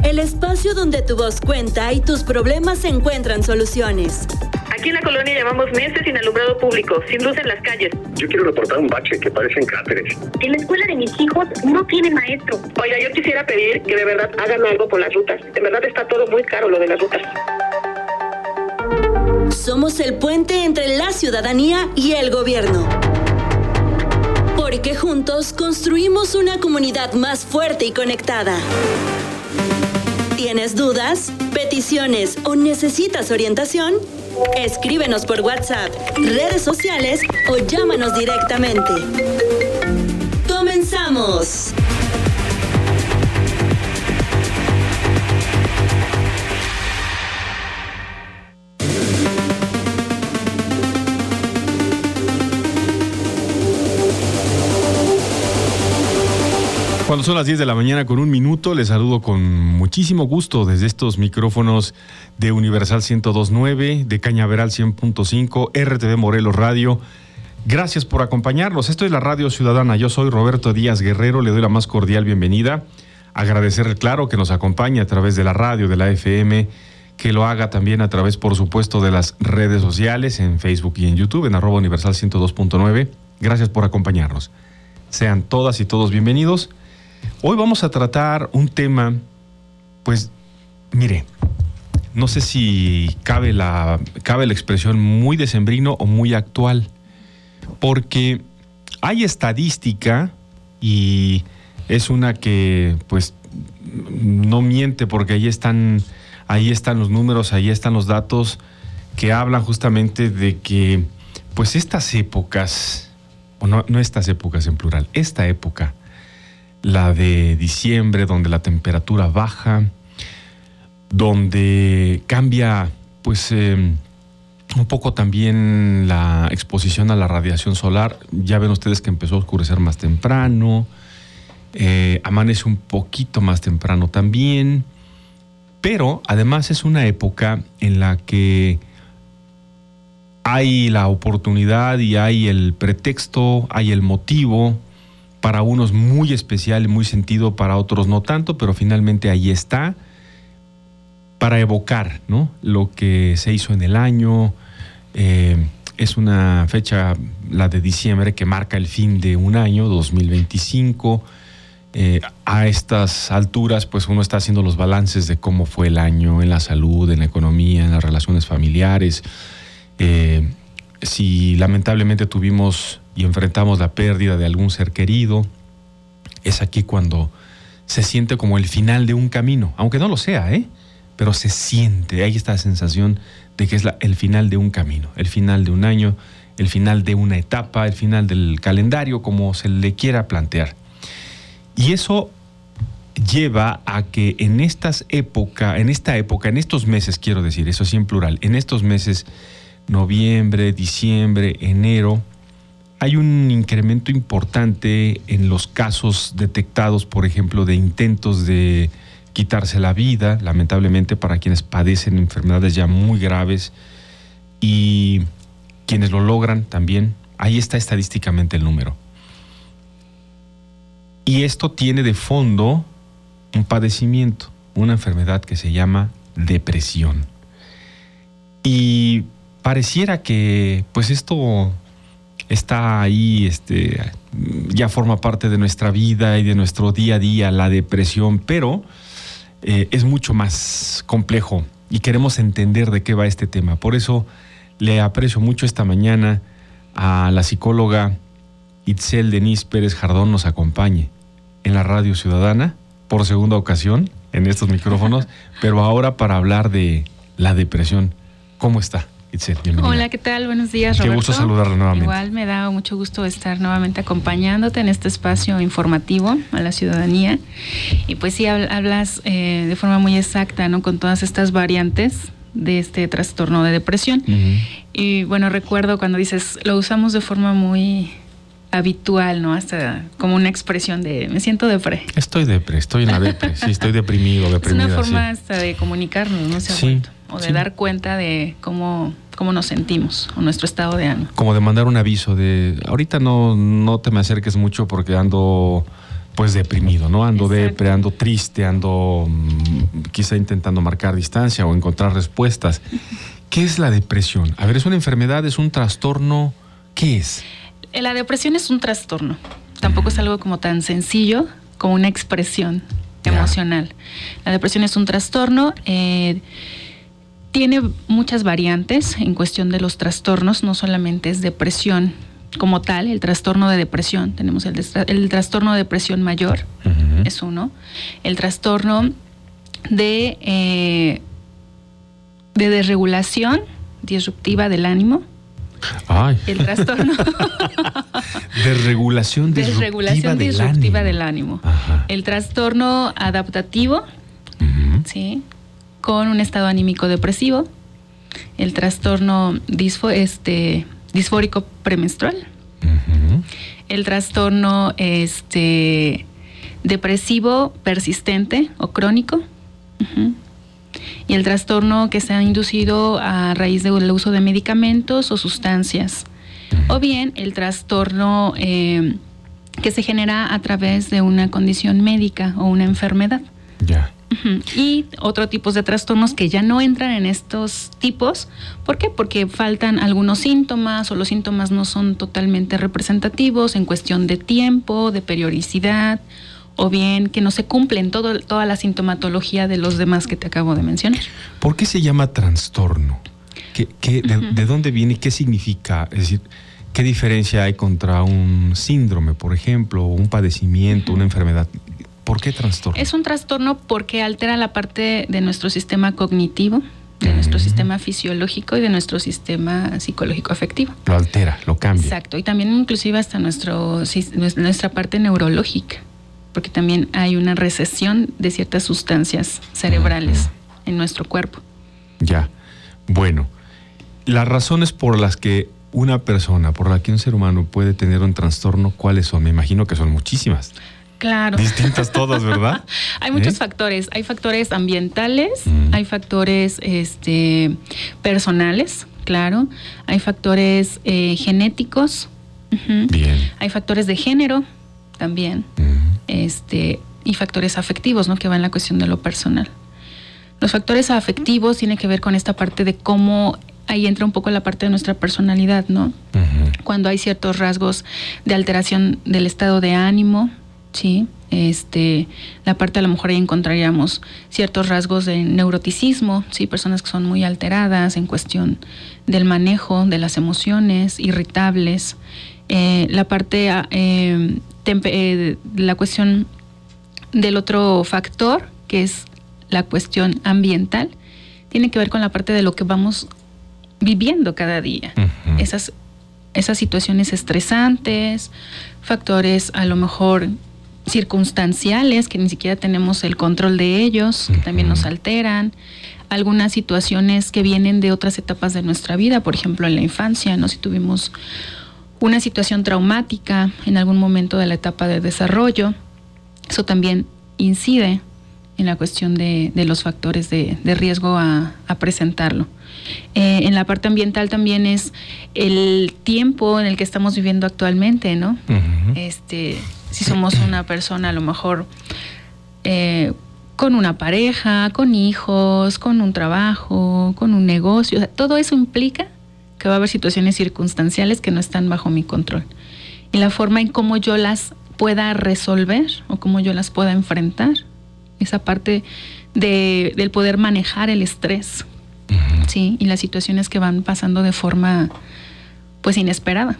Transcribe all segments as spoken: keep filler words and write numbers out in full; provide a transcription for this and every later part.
el espacio donde tu voz cuenta y tus problemas encuentran soluciones. Aquí en la colonia llevamos meses sin alumbrado público, sin luz en las calles. Yo quiero reportar un bache que parecen cráteres. En la escuela de mis hijos no tiene maestro. Oiga, yo quisiera pedir que de verdad hagan algo por las rutas. De verdad está todo muy caro lo de las rutas. Somos el puente entre la ciudadanía y el gobierno. Porque juntos construimos una comunidad más fuerte y conectada. ¿Tienes dudas, peticiones o necesitas orientación? Escríbenos por WhatsApp, redes sociales o llámanos directamente. ¡Comenzamos! Cuando son las diez de la mañana con un minuto, les saludo con muchísimo gusto desde estos micrófonos de Universal ciento dos punto nueve, de Cañaveral cien punto cinco, R T V Morelos Radio. Gracias por acompañarnos. Esto es la Radio Ciudadana. Yo soy Roberto Díaz Guerrero. Le doy la más cordial bienvenida. Agradecerle, claro, que nos acompañe a través de la radio, de la F M, que lo haga también a través, por supuesto, de las redes sociales, en Facebook y en YouTube, en arroba Universal ciento dos punto nueve. Gracias por acompañarnos. Sean todas y todos bienvenidos. Hoy vamos a tratar un tema, pues, mire, no sé si cabe la, cabe la expresión muy decembrino o muy actual, porque hay estadística y es una que, pues, no miente, porque ahí están, ahí están los números, ahí están los datos que hablan justamente de que, pues, estas épocas, o no, no estas épocas en plural, esta época, la de diciembre, donde la temperatura baja, donde cambia pues eh, un poco también la exposición a la radiación solar. Ya ven ustedes que empezó a oscurecer más temprano, eh, amanece un poquito más temprano también, pero además es una época en la que hay la oportunidad y hay el pretexto, hay el motivo, para unos muy especial y muy sentido, para otros no tanto, pero finalmente ahí está, para evocar, ¿no?, lo que se hizo en el año. Eh, es una fecha, la de diciembre, que marca el fin de un año, dos mil veinticinco. Eh, a estas alturas, pues uno está haciendo los balances de cómo fue el año en la salud, en la economía, en las relaciones familiares. Eh, si lamentablemente tuvimos y enfrentamos la pérdida de algún ser querido, es aquí cuando se siente como el final de un camino, aunque no lo sea, ¿eh? Pero se siente, hay esta sensación de que es la, el final de un camino, el final de un año, el final de una etapa, el final del calendario, como se le quiera plantear. Y eso lleva a que en estas época, en esta época, en estos meses, quiero decir, eso sí en plural, en estos meses, noviembre, diciembre, enero, hay un incremento importante en los casos detectados, por ejemplo, de intentos de quitarse la vida, lamentablemente para quienes padecen enfermedades ya muy graves y quienes lo logran también. Ahí está estadísticamente el número. Y esto tiene de fondo un padecimiento, una enfermedad que se llama depresión. Y pareciera que pues esto está ahí, este, ya forma parte de nuestra vida y de nuestro día a día, la depresión, pero eh, es mucho más complejo y queremos entender de qué va este tema. Por eso le aprecio mucho esta mañana a la psicóloga Itzel Denise Pérez Jardón nos acompañe en la Radio Ciudadana por segunda ocasión en estos micrófonos, pero ahora para hablar de la depresión. ¿Cómo está, Itzel? Bienvenida. Hola, ¿qué tal? Buenos días, Qué Roberto. gusto saludarla nuevamente. Igual me da mucho gusto estar nuevamente acompañándote en este espacio informativo a la ciudadanía. Y pues sí, hablas eh, de forma muy exacta, ¿no?, con todas estas variantes de este trastorno de depresión. Uh-huh. Y bueno, recuerdo cuando dices, lo usamos de forma muy habitual, ¿no? Hasta como una expresión de, me siento depre. Estoy depre, estoy en la depre, sí, estoy deprimido, deprimida. Es una forma sí. hasta de comunicarnos, ¿no? Se ha sí, vuelto. O de sí. dar cuenta de cómo, cómo nos sentimos, o nuestro estado de ánimo. Como de mandar un aviso de, ahorita no, no te me acerques mucho porque ando pues deprimido, ¿no? Ando Exacto. depre, ando triste, ando mmm, quizá intentando marcar distancia o encontrar respuestas. ¿Qué es la depresión? A ver, ¿es una enfermedad, es un trastorno? ¿Qué es? La depresión es un trastorno. Tampoco es algo como tan sencillo como una expresión Ya. emocional. La depresión es un trastorno. Eh, tiene muchas variantes en cuestión de los trastornos. No solamente es depresión como tal, el trastorno de depresión. Tenemos el, destra- el trastorno de depresión mayor, Uh-huh. es uno. El trastorno de, eh, de desregulación disruptiva del ánimo. Ay. El trastorno Desregulación disruptiva, desregulación del, disruptiva ánimo. del ánimo. Ajá. El trastorno adaptativo, Uh-huh. ¿sí? Con un estado anímico depresivo. El trastorno disfo- este, disfórico premenstrual. Uh-huh. El trastorno este, depresivo persistente o crónico. Ujú. Y el trastorno que se ha inducido a raíz del uso de medicamentos o sustancias. O bien el trastorno eh, que se genera a través de una condición médica o una enfermedad. Ya. Ujú. Y otros tipos de trastornos que ya no entran en estos tipos. ¿Por qué? Porque faltan algunos síntomas o los síntomas no son totalmente representativos en cuestión de tiempo, de periodicidad, o bien que no se cumplen todo, toda la sintomatología de los demás que te acabo de mencionar. ¿Por qué se llama trastorno? ¿Qué, qué, de, Ujú. de dónde viene? ¿Qué significa? Es decir, ¿qué diferencia hay contra un síndrome, por ejemplo, un padecimiento, Ujú. una enfermedad? ¿Por qué trastorno? Es un trastorno porque altera la parte de nuestro sistema cognitivo, de nuestro Ujú. sistema fisiológico y de nuestro sistema psicológico afectivo. Lo altera, lo cambia. Exacto, y también inclusive hasta nuestro, sis- nuestra parte neurológica, porque también hay una recesión de ciertas sustancias cerebrales Ujú. en nuestro cuerpo. Ya. Bueno, las razones por las que una persona, por la que un ser humano puede tener un trastorno, ¿cuáles son? Me imagino que son muchísimas. Claro. Distintas todas, ¿verdad? Hay muchos ¿Eh? factores. Hay factores ambientales, Mm. hay factores este, personales, claro. Hay factores eh, genéticos. Ujú. Bien. Hay factores de género también. Mm. Este, y factores afectivos, ¿no? Que va en la cuestión de lo personal. Los factores afectivos tienen que ver con esta parte de cómo ahí entra un poco la parte de nuestra personalidad, ¿no? Ujú. Cuando hay ciertos rasgos de alteración del estado de ánimo, ¿sí? Este, la parte a lo mejor ahí encontraríamos ciertos rasgos de neuroticismo, ¿sí? Personas que son muy alteradas en cuestión del manejo de las emociones, irritables. Eh, la parte, eh, tempe- eh, la cuestión del otro factor, que es la cuestión ambiental, tiene que ver con la parte de lo que vamos viviendo cada día. Ujú. Esas, esas situaciones estresantes, factores a lo mejor circunstanciales que ni siquiera tenemos el control de ellos, que también nos Ujú. alteran, algunas situaciones que vienen de otras etapas de nuestra vida, por ejemplo en la infancia, ¿no? Si tuvimos una situación traumática en algún momento de la etapa de desarrollo, eso también incide en la cuestión de, de los factores de, de riesgo a, a presentarlo. Eh, en la parte ambiental también es el tiempo en el que estamos viviendo actualmente, ¿no? Ujú. Este, si somos una persona a lo mejor eh, con una pareja, con hijos, con un trabajo, con un negocio, o sea, todo eso implica que va a haber situaciones circunstanciales que no están bajo mi control. Y la forma en cómo yo las pueda resolver o cómo yo las pueda enfrentar, esa parte de, del poder manejar el estrés, Ujú. ¿sí? Y las situaciones que van pasando de forma pues inesperada.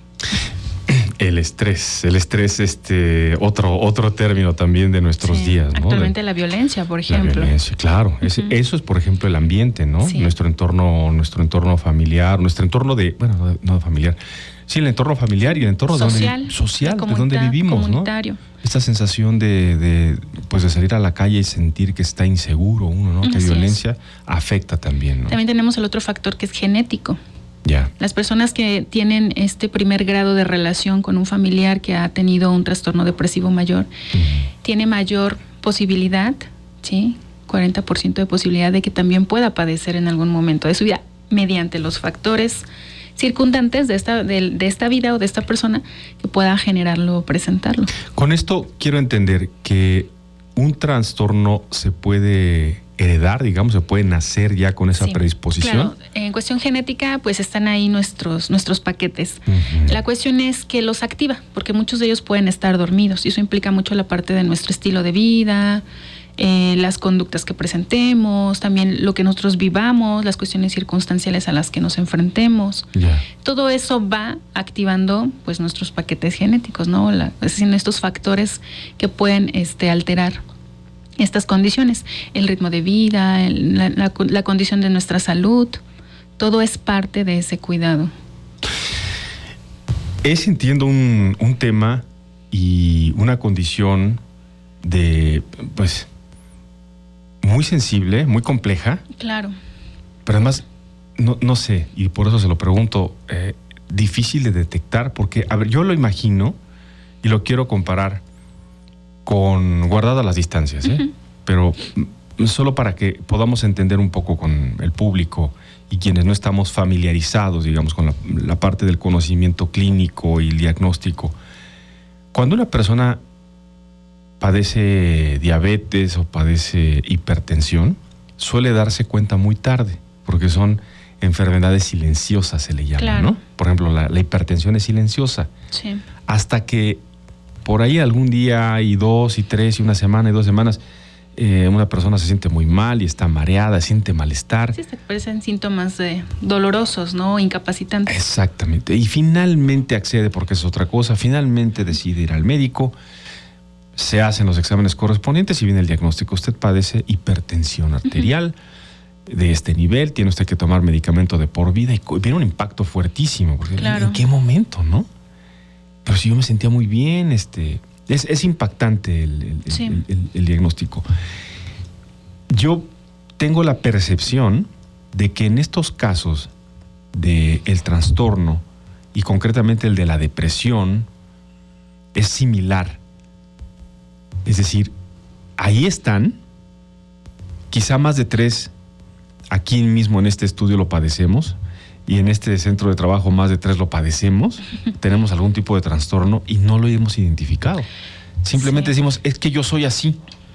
El estrés, el estrés, este, otro, otro término también de nuestros Sí, días, ¿no? actualmente De- la violencia, por La ejemplo. violencia, claro. Ese- Ujú. Eso es, por ejemplo, el ambiente, ¿no? Sí. Nuestro entorno, nuestro entorno familiar, nuestro entorno de, bueno, no, no familiar, sí, el entorno familiar y el entorno Social, de donde, social, de comunita- donde vivimos, ¿no? comunitario. Esta sensación de, de, pues, de salir a la calle y sentir que está inseguro uno, ¿no? Que Así es. violencia afecta también, ¿no? También tenemos el otro factor que es genético. Ya. Las personas que tienen este primer grado de relación con un familiar que ha tenido un trastorno depresivo mayor, Ujú. tiene mayor posibilidad, ¿sí? cuarenta por ciento de posibilidad de que también pueda padecer en algún momento de su vida mediante los factores circundantes de esta, de, de esta vida o de esta persona que pueda generarlo o presentarlo. Con esto quiero entender que un trastorno se puede heredar, digamos, se puede nacer ya con esa sí, predisposición. Claro, en cuestión genética, pues están ahí nuestros, nuestros paquetes. Uh-huh. La cuestión es que los activa, porque muchos de ellos pueden estar dormidos, y eso implica mucho la parte de nuestro estilo de vida, eh, las conductas que presentemos, también lo que nosotros vivamos, las cuestiones circunstanciales a las que nos enfrentemos. Yeah. Todo eso va activando pues nuestros paquetes genéticos, ¿no? La, es decir, estos factores que pueden este, alterar estas condiciones, el ritmo de vida, el, la, la, la condición de nuestra salud, todo es parte de ese cuidado. Es, entiendo, un, un tema y una condición de, pues, muy sensible, muy compleja. Claro. Pero además, no, no sé, y por eso se lo pregunto, eh, difícil de detectar, porque, a ver, yo lo imagino y lo quiero comparar con, guardadas las distancias, ¿eh? Uh-huh. Pero solo para que podamos entender un poco con el público y quienes no estamos familiarizados, digamos, con la, la parte del conocimiento clínico y el diagnóstico. Cuando una persona padece diabetes o padece hipertensión, suele darse cuenta muy tarde, porque son enfermedades silenciosas, se le llama, claro, ¿no? Por ejemplo, la, la hipertensión es silenciosa. Sí. Hasta que por ahí algún día y dos y tres y una semana y dos semanas eh, una persona se siente muy mal y está mareada, siente malestar. Sí, se parecen síntomas de dolorosos, ¿no? Incapacitantes. Exactamente. Y finalmente accede, porque es otra cosa, finalmente decide ir al médico, se hacen los exámenes correspondientes y viene el diagnóstico. Usted padece hipertensión arterial uh-huh. de este nivel, tiene usted que tomar medicamento de por vida y viene un impacto fuertísimo. Porque claro. ¿En qué momento, no? Pero si yo me sentía muy bien, este, es, es impactante el, el, sí. el, el, el diagnóstico. Yo tengo la percepción de que en estos casos del trastorno, y concretamente el de la depresión, es similar. Es decir, ahí están, quizá más de tres, aquí mismo en este estudio lo padecemos, y en este centro de trabajo más de tres lo padecemos, tenemos algún tipo de trastorno y no lo hemos identificado. Simplemente sí. decimos, es que yo soy así.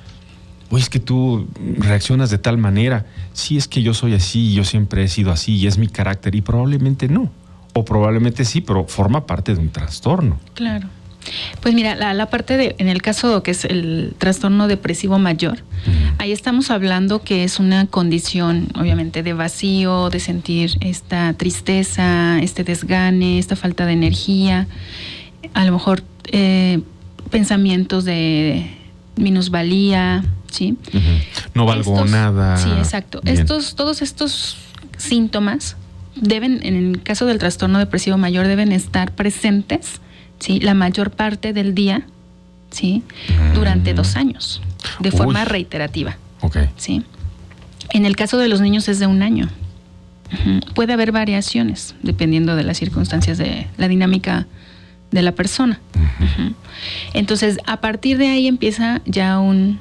Oye, es que tú reaccionas de tal manera. Sí, es que yo soy así y yo siempre he sido así y es mi carácter, y probablemente no. O probablemente sí, pero forma parte de un trastorno. Claro. Pues mira, la, la parte de, en el caso que es el trastorno depresivo mayor, uh-huh. ahí estamos hablando que es una condición, obviamente, de vacío, de sentir esta tristeza, este desgane, esta falta de energía, a lo mejor eh, pensamientos de minusvalía, ¿sí? Uh-huh. No valgo estos, nada. Sí, exacto. Bien. Estos, todos estos síntomas deben, en el caso del trastorno depresivo mayor, deben estar presentes, ¿sí? La mayor parte del día, ¿sí? Durante dos años, de Uy. forma reiterativa. Okay. ¿Sí? En el caso de los niños es de un año. Uh-huh. Puede haber variaciones dependiendo de las circunstancias de la dinámica de la persona. Uh-huh. Uh-huh. Entonces, a partir de ahí empieza ya un,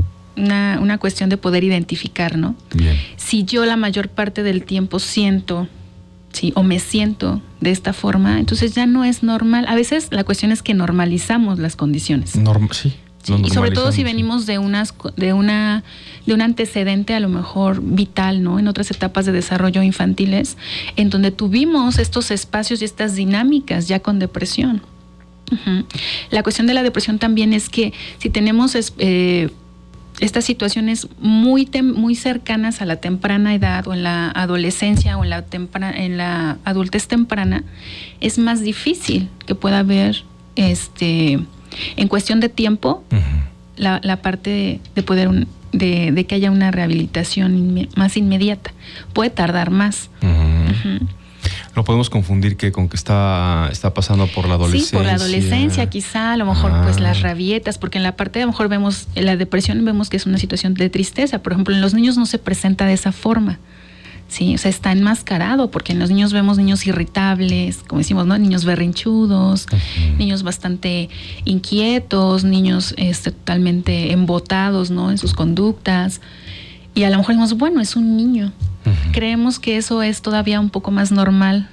una, una cuestión de poder identificar, ¿no? Bien. Si yo la mayor parte del tiempo siento, sí, o me siento de esta forma, entonces ya no es normal. A veces la cuestión es que normalizamos las condiciones. Norm- sí, sí y sobre todo si venimos de unas de una de un antecedente a lo mejor vital, ¿no? En otras etapas de desarrollo infantiles, en donde tuvimos estos espacios y estas dinámicas ya con depresión. Uh-huh. La cuestión de la depresión también es que si tenemos eh, estas situaciones muy tem- muy cercanas a la temprana edad o en la adolescencia o en la, tempra- en la adultez temprana, es más difícil que pueda haber, este, en cuestión de tiempo, uh-huh. la, la parte de, de poder un, de, de que haya una rehabilitación inme- más inmediata. Puede tardar más. Uh-huh. Uh-huh. Lo podemos confundir que con que está, está pasando por la adolescencia. Sí, por la adolescencia, quizá, a lo mejor ah. pues las rabietas, porque en la parte de a lo mejor vemos, en la depresión vemos que es una situación de tristeza. Por ejemplo, en los niños no se presenta de esa forma, ¿sí? O sea, está enmascarado, porque en los niños vemos niños irritables, como decimos, ¿no? Niños berrinchudos, uh-huh. niños bastante inquietos, niños este, totalmente embotados, ¿no? En sus conductas. Y a lo mejor decimos, bueno, es un niño. Uh-huh. Creemos que eso es todavía un poco más normal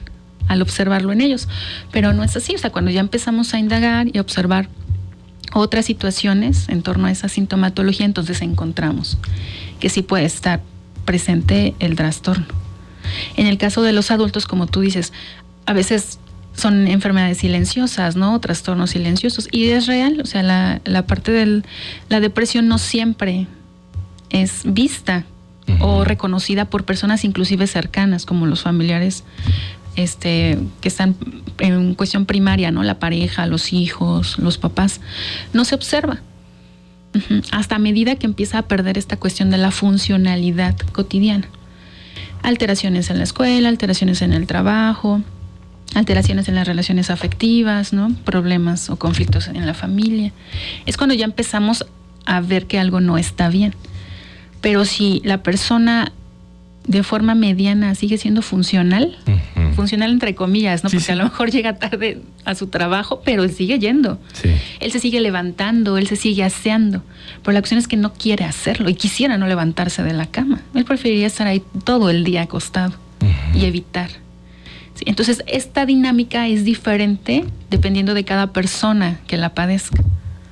al observarlo en ellos. Pero no es así, o sea, cuando ya empezamos a indagar y a observar otras situaciones en torno a esa sintomatología, entonces encontramos que sí puede estar presente el trastorno. En el caso de los adultos, como tú dices, a veces son enfermedades silenciosas, ¿no? Trastornos silenciosos. Y es real, o sea, la, la parte de la depresión no siempre es vista uh-huh. o reconocida por personas inclusive cercanas, como los familiares este, que están en cuestión primaria, ¿no? La pareja, los hijos, los papás. No se observa. Uh-huh. Hasta a medida que empieza a perder esta cuestión de la funcionalidad cotidiana. Alteraciones en la escuela, alteraciones en el trabajo, alteraciones en las relaciones afectivas, ¿no? Problemas o conflictos en la familia. Es cuando ya empezamos a ver que algo no está bien. Pero si la persona de forma mediana sigue siendo funcional, uh-huh. funcional entre comillas, ¿no? Sí, Porque sí. a lo mejor llega tarde a su trabajo, pero él sigue yendo. Sí. Él se sigue levantando, él se sigue aseando. Pero la cuestión es que no quiere hacerlo y quisiera no levantarse de la cama. Él preferiría estar ahí todo el día acostado uh-huh. y evitar. Sí, entonces, esta dinámica es diferente dependiendo de cada persona que la padezca.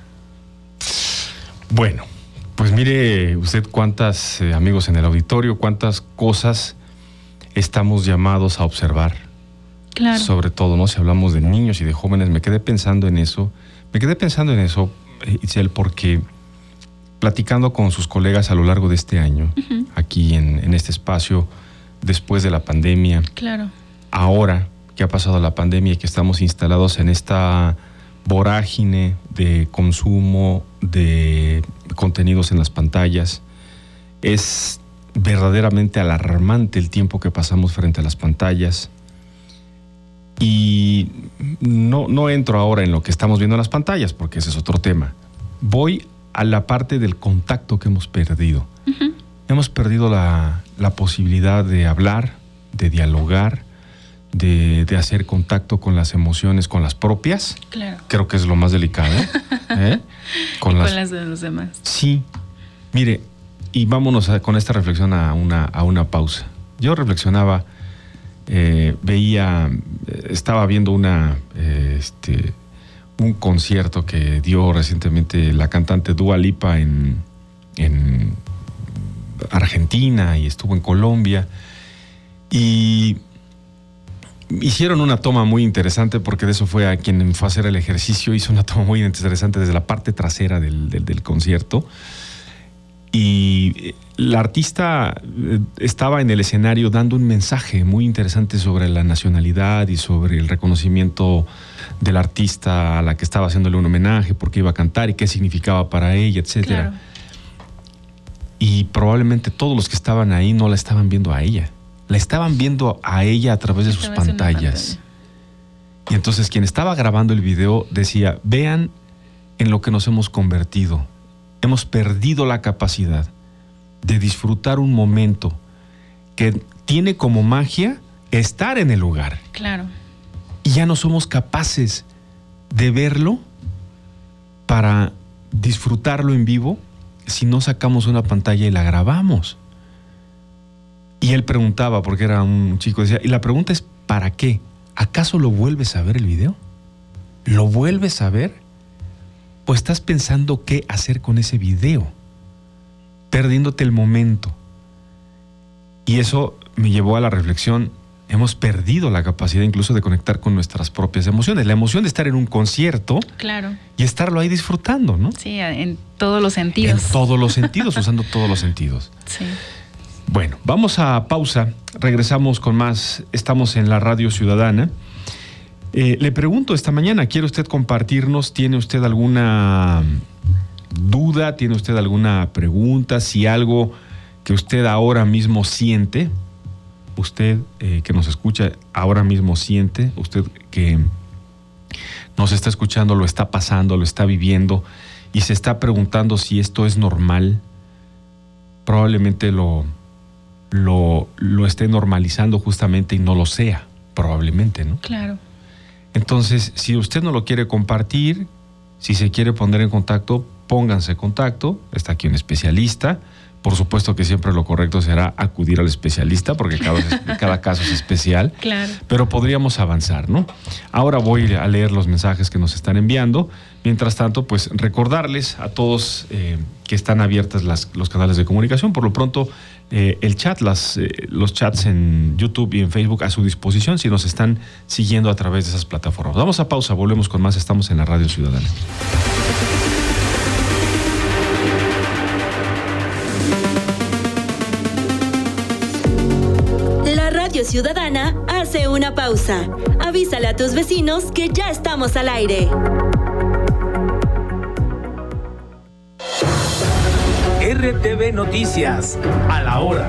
Bueno, pues mire usted cuántas, eh, amigos en el auditorio, cuántas cosas estamos llamados a observar. Claro. Sobre todo, ¿no? Si hablamos de niños y de jóvenes, me quedé pensando en eso. Me quedé pensando en eso, Itzel, porque platicando con sus colegas a lo largo de este año, uh-huh. aquí en, en este espacio, después de la pandemia. Claro. Ahora que ha pasado la pandemia y que estamos instalados en esta vorágine de consumo de contenidos en las pantallas, es verdaderamente alarmante el tiempo que pasamos frente a las pantallas. Y no, no entro ahora en lo que estamos viendo en las pantallas, porque ese es otro tema. Voy a la parte del contacto que hemos perdido. Uh-huh. Hemos perdido la, la posibilidad de hablar, de dialogar, De, de hacer contacto con las emociones, con las propias. Claro. Creo que es lo más delicado. ¿eh? Con, las, con las de los demás. Sí. Mire, y vámonos a, con esta reflexión a una, a una pausa. Yo reflexionaba, eh, veía, estaba viendo una, eh, este, un concierto que dio recientemente la cantante Dua Lipa en, en Argentina y estuvo en Colombia. Y hicieron una toma muy interesante, porque de eso fue a quien fue a hacer el ejercicio. Hizo una toma muy interesante desde la parte trasera del, del, del concierto. Y la artista estaba en el escenario dando un mensaje muy interesante sobre la nacionalidad y sobre el reconocimiento del artista a la que estaba haciéndole un homenaje, por qué iba a cantar y qué significaba para ella, etcétera. Claro. Y probablemente todos los que estaban ahí no la estaban viendo a ella. La estaban viendo a ella a través de sus pantallas. Y entonces quien estaba grabando el video decía, vean en lo que nos hemos convertido. Hemos perdido la capacidad de disfrutar un momento que tiene como magia estar en el lugar. Claro. Y ya no somos capaces de verlo para disfrutarlo en vivo si no sacamos una pantalla y la grabamos. Y él preguntaba, porque era un chico, decía, y la pregunta es, ¿para qué? ¿Acaso lo vuelves a ver el video? ¿Lo vuelves a ver? ¿O estás pensando qué hacer con ese video? Perdiéndote el momento. Y eso me llevó a la reflexión, hemos perdido la capacidad incluso de conectar con nuestras propias emociones. La emoción de estar en un concierto. Claro. Y estarlo ahí disfrutando, ¿no? Sí, en todos los sentidos. En todos los sentidos, usando todos los sentidos. Sí. Bueno, vamos a pausa, regresamos con más, estamos en la Radio Ciudadana. Eh, le pregunto esta mañana, ¿quiere usted compartirnos? ¿Tiene usted alguna duda? ¿Tiene usted alguna pregunta? Si algo que usted ahora mismo siente, usted eh, que nos escucha ahora mismo siente, usted que nos está escuchando lo está pasando, lo está viviendo y se está preguntando si esto es normal, probablemente lo... Lo, lo esté normalizando justamente y no lo sea, probablemente, ¿no? Claro. Entonces, si usted no lo quiere compartir, si se quiere poner en contacto, pónganse en contacto, está aquí un especialista Por supuesto que siempre lo correcto será acudir al especialista porque cada, cada caso es especial. Claro. Pero podríamos avanzar, ¿no? Ahora voy a leer los mensajes que nos están enviando. Mientras tanto, pues recordarles a todos eh, que están abiertas las, los canales de comunicación. Por lo pronto, eh, el chat, las, eh, los chats en YouTube y en Facebook a su disposición si nos están siguiendo a través de esas plataformas. Vamos a pausa, volvemos con más. Estamos en la Radio Ciudadana. Radio Ciudadana hace una pausa. Avísale a tus vecinos que ya estamos al aire. R T V Noticias, a la hora.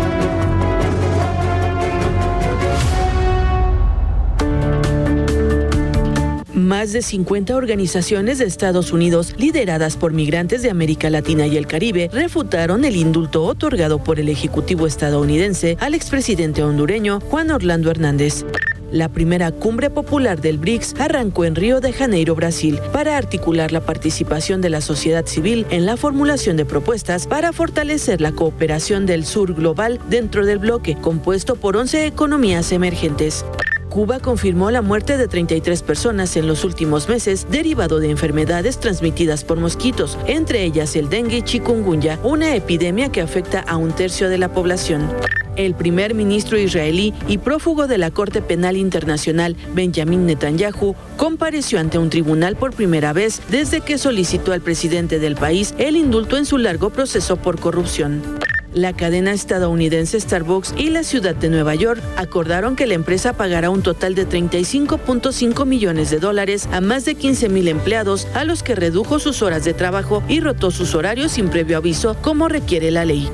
Más de cincuenta organizaciones de Estados Unidos, lideradas por migrantes de América Latina y el Caribe, refutaron el indulto otorgado por el Ejecutivo estadounidense al expresidente hondureño Juan Orlando Hernández. La primera cumbre popular del B R I C S arrancó en Río de Janeiro, Brasil, para articular la participación de la sociedad civil en la formulación de propuestas para fortalecer la cooperación del sur global dentro del bloque, compuesto por once economías emergentes. Cuba confirmó la muerte de treinta y tres personas en los últimos meses derivado de enfermedades transmitidas por mosquitos, entre ellas el dengue y chikungunya, una epidemia que afecta a un tercio de la población. El primer ministro israelí y prófugo de la Corte Penal Internacional, Benjamin Netanyahu, compareció ante un tribunal por primera vez desde que solicitó al presidente del país el indulto en su largo proceso por corrupción. La cadena estadounidense Starbucks y la ciudad de Nueva York acordaron que la empresa pagará un total de treinta y cinco punto cinco millones de dólares a más de quince mil empleados a los que redujo sus horas de trabajo y rotó sus horarios sin previo aviso, como requiere la ley.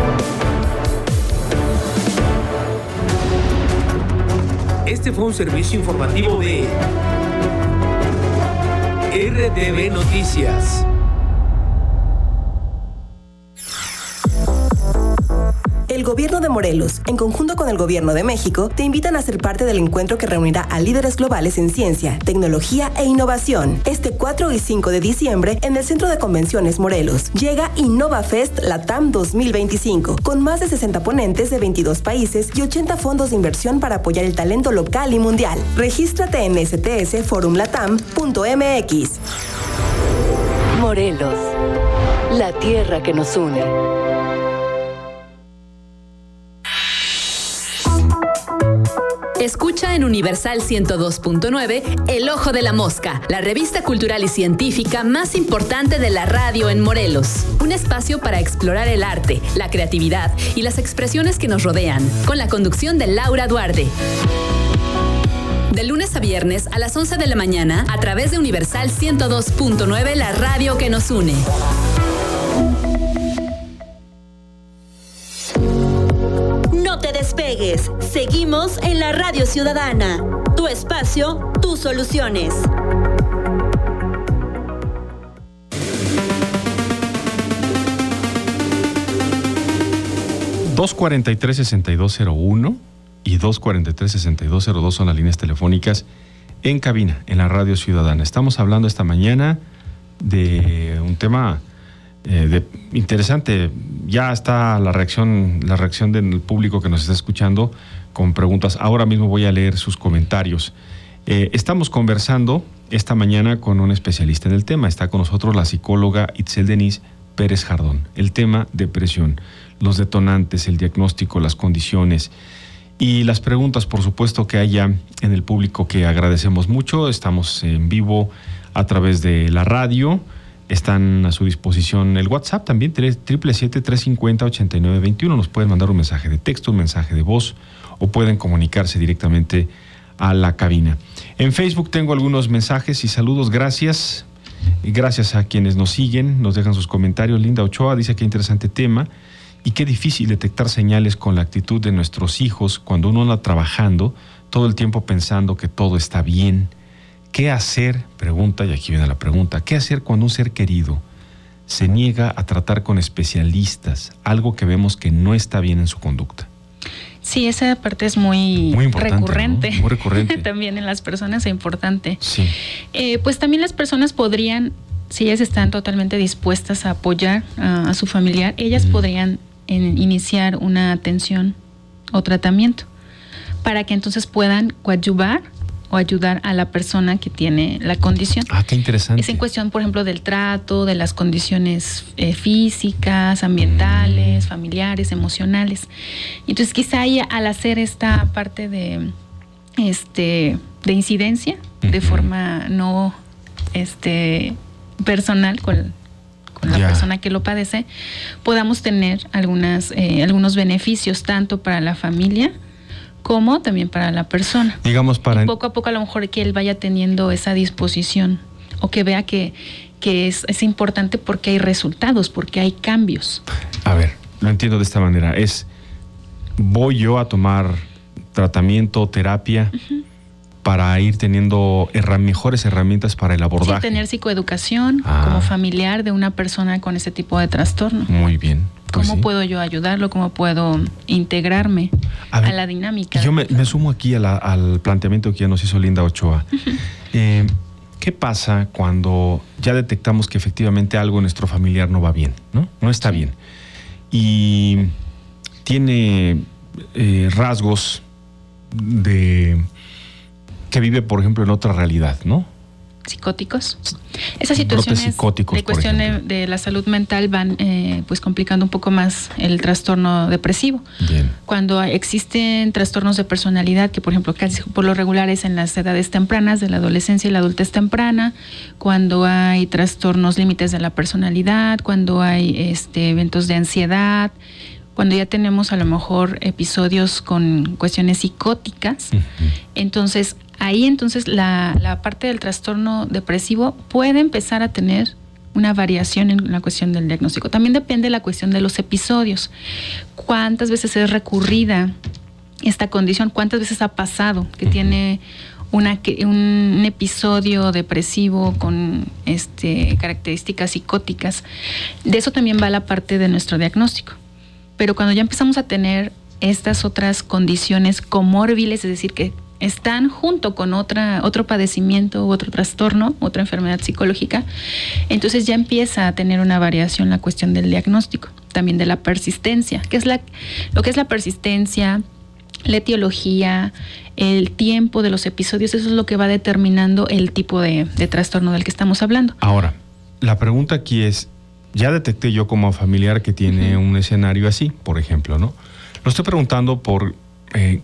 Este fue un servicio informativo de R T V Noticias. El Gobierno de Morelos, en conjunto con el Gobierno de México, te invitan a ser parte del encuentro que reunirá a líderes globales en ciencia, tecnología e innovación. Este cuatro y cinco de diciembre en el Centro de Convenciones Morelos. Llega InnovaFest Latam dos mil veinticinco, con más de sesenta ponentes de veintidós países y ochenta fondos de inversión para apoyar el talento local y mundial. Regístrate en s t s forum latam punto m x. Morelos, la tierra que nos une. Escucha en Universal ciento dos punto nueve El Ojo de la Mosca, la revista cultural y científica más importante de la radio en Morelos. Un espacio para explorar el arte, la creatividad y las expresiones que nos rodean, con la conducción de Laura Duarte. De lunes a viernes a las once de la mañana a través de Universal ciento dos punto nueve, la radio que nos une. No te despegues. Seguimos en la Radio Ciudadana. Tu espacio, tus soluciones. dos cuarenta y tres, sesenta y dos cero uno y dos cuarenta y tres, sesenta y dos cero dos son las líneas telefónicas en cabina, en la Radio Ciudadana. Estamos hablando esta mañana de un tema eh, de, interesante. Ya está la reacción, la reacción del público que nos está escuchando con preguntas. Ahora mismo voy a leer sus comentarios. Eh, estamos conversando esta mañana con un especialista en el tema. Está con nosotros la psicóloga Itzel Denise Pérez Jardón. El tema depresión, los detonantes, el diagnóstico, las condiciones y las preguntas, por supuesto, que haya en el público, que agradecemos mucho. Estamos en vivo a través de la radio. Están a su disposición el WhatsApp también, siete siete siete, tres cinco cero, ocho nueve dos uno. Nos pueden mandar un mensaje de texto, un mensaje de voz, o pueden comunicarse directamente a la cabina. En Facebook tengo algunos mensajes y saludos. Gracias. Gracias a quienes nos siguen, nos dejan sus comentarios. Linda Ochoa dice: qué interesante tema y qué difícil detectar señales con la actitud de nuestros hijos cuando uno anda trabajando todo el tiempo pensando que todo está bien. ¿Qué hacer? Pregunta, y aquí viene la pregunta. ¿Qué hacer cuando un ser querido se niega a tratar con especialistas algo que vemos que no está bien en su conducta? Sí, esa parte es muy, muy recurrente. ¿no? Muy recurrente. También en las personas es importante. Sí. Eh, pues también las personas podrían si ellas están totalmente dispuestas a apoyar a, a su familiar, ellas uh-huh. podrían en, iniciar una atención o tratamiento para que entonces puedan coadyuvar o ayudar a la persona que tiene la condición. Ah, qué interesante. Es en cuestión, por ejemplo, del trato, de las condiciones eh, físicas, ambientales, mm. familiares, emocionales. Entonces, quizá ahí, al hacer esta parte de, este, de incidencia, uh-huh. de forma no este, personal con, con la yeah. persona que lo padece, podamos tener algunas, eh, algunos beneficios tanto para la familia como también para la persona. Digamos para... Y poco a poco a lo mejor que él vaya teniendo esa disposición o que vea que, que es, es importante porque hay resultados, porque hay cambios. A ver, lo entiendo de esta manera. Es, voy yo a tomar tratamiento, terapia, uh-huh. para ir teniendo herra- mejores herramientas para el abordaje. Sí, tener psicoeducación ah. como familiar de una persona con ese tipo de trastorno. Muy bien. Pues ¿Cómo sí. puedo yo ayudarlo? ¿Cómo puedo integrarme a, ver, a la dinámica? Yo me, me sumo aquí a la, al planteamiento que ya nos hizo Linda Ochoa. Uh-huh. Eh, ¿Qué pasa cuando ya detectamos que efectivamente algo en nuestro familiar no va bien, no, no está sí. bien? Y tiene eh, rasgos de que vive, por ejemplo, en otra realidad, ¿no? Psicóticos. Esas situaciones de cuestión de, de la salud mental van eh, pues complicando un poco más el trastorno depresivo. Bien. Cuando existen trastornos de personalidad, que por ejemplo casi por lo regular es en las edades tempranas, de la adolescencia y la adultez temprana, cuando hay trastornos límites de la personalidad, cuando hay este, eventos de ansiedad, cuando ya tenemos a lo mejor episodios con cuestiones psicóticas, uh-huh. entonces ahí entonces la, la parte del trastorno depresivo puede empezar a tener una variación en la cuestión del diagnóstico. También depende de la cuestión de los episodios. ¿Cuántas veces es recurrida esta condición? ¿Cuántas veces ha pasado que uh-huh. tiene una, un, un episodio depresivo con este, características psicóticas? De eso también va la parte de nuestro diagnóstico. Pero cuando ya empezamos a tener estas otras condiciones comórbiles, es decir, que están junto con otra, otro padecimiento u otro trastorno, otra enfermedad psicológica, entonces ya empieza a tener una variación la cuestión del diagnóstico, también de la persistencia, que es la, lo que es la persistencia, la etiología, el tiempo de los episodios, eso es lo que va determinando el tipo de, de trastorno del que estamos hablando. Ahora, la pregunta aquí es, ya detecté yo como familiar que tiene uh-huh. un escenario así, por ejemplo, ¿no? Lo estoy preguntando por eh,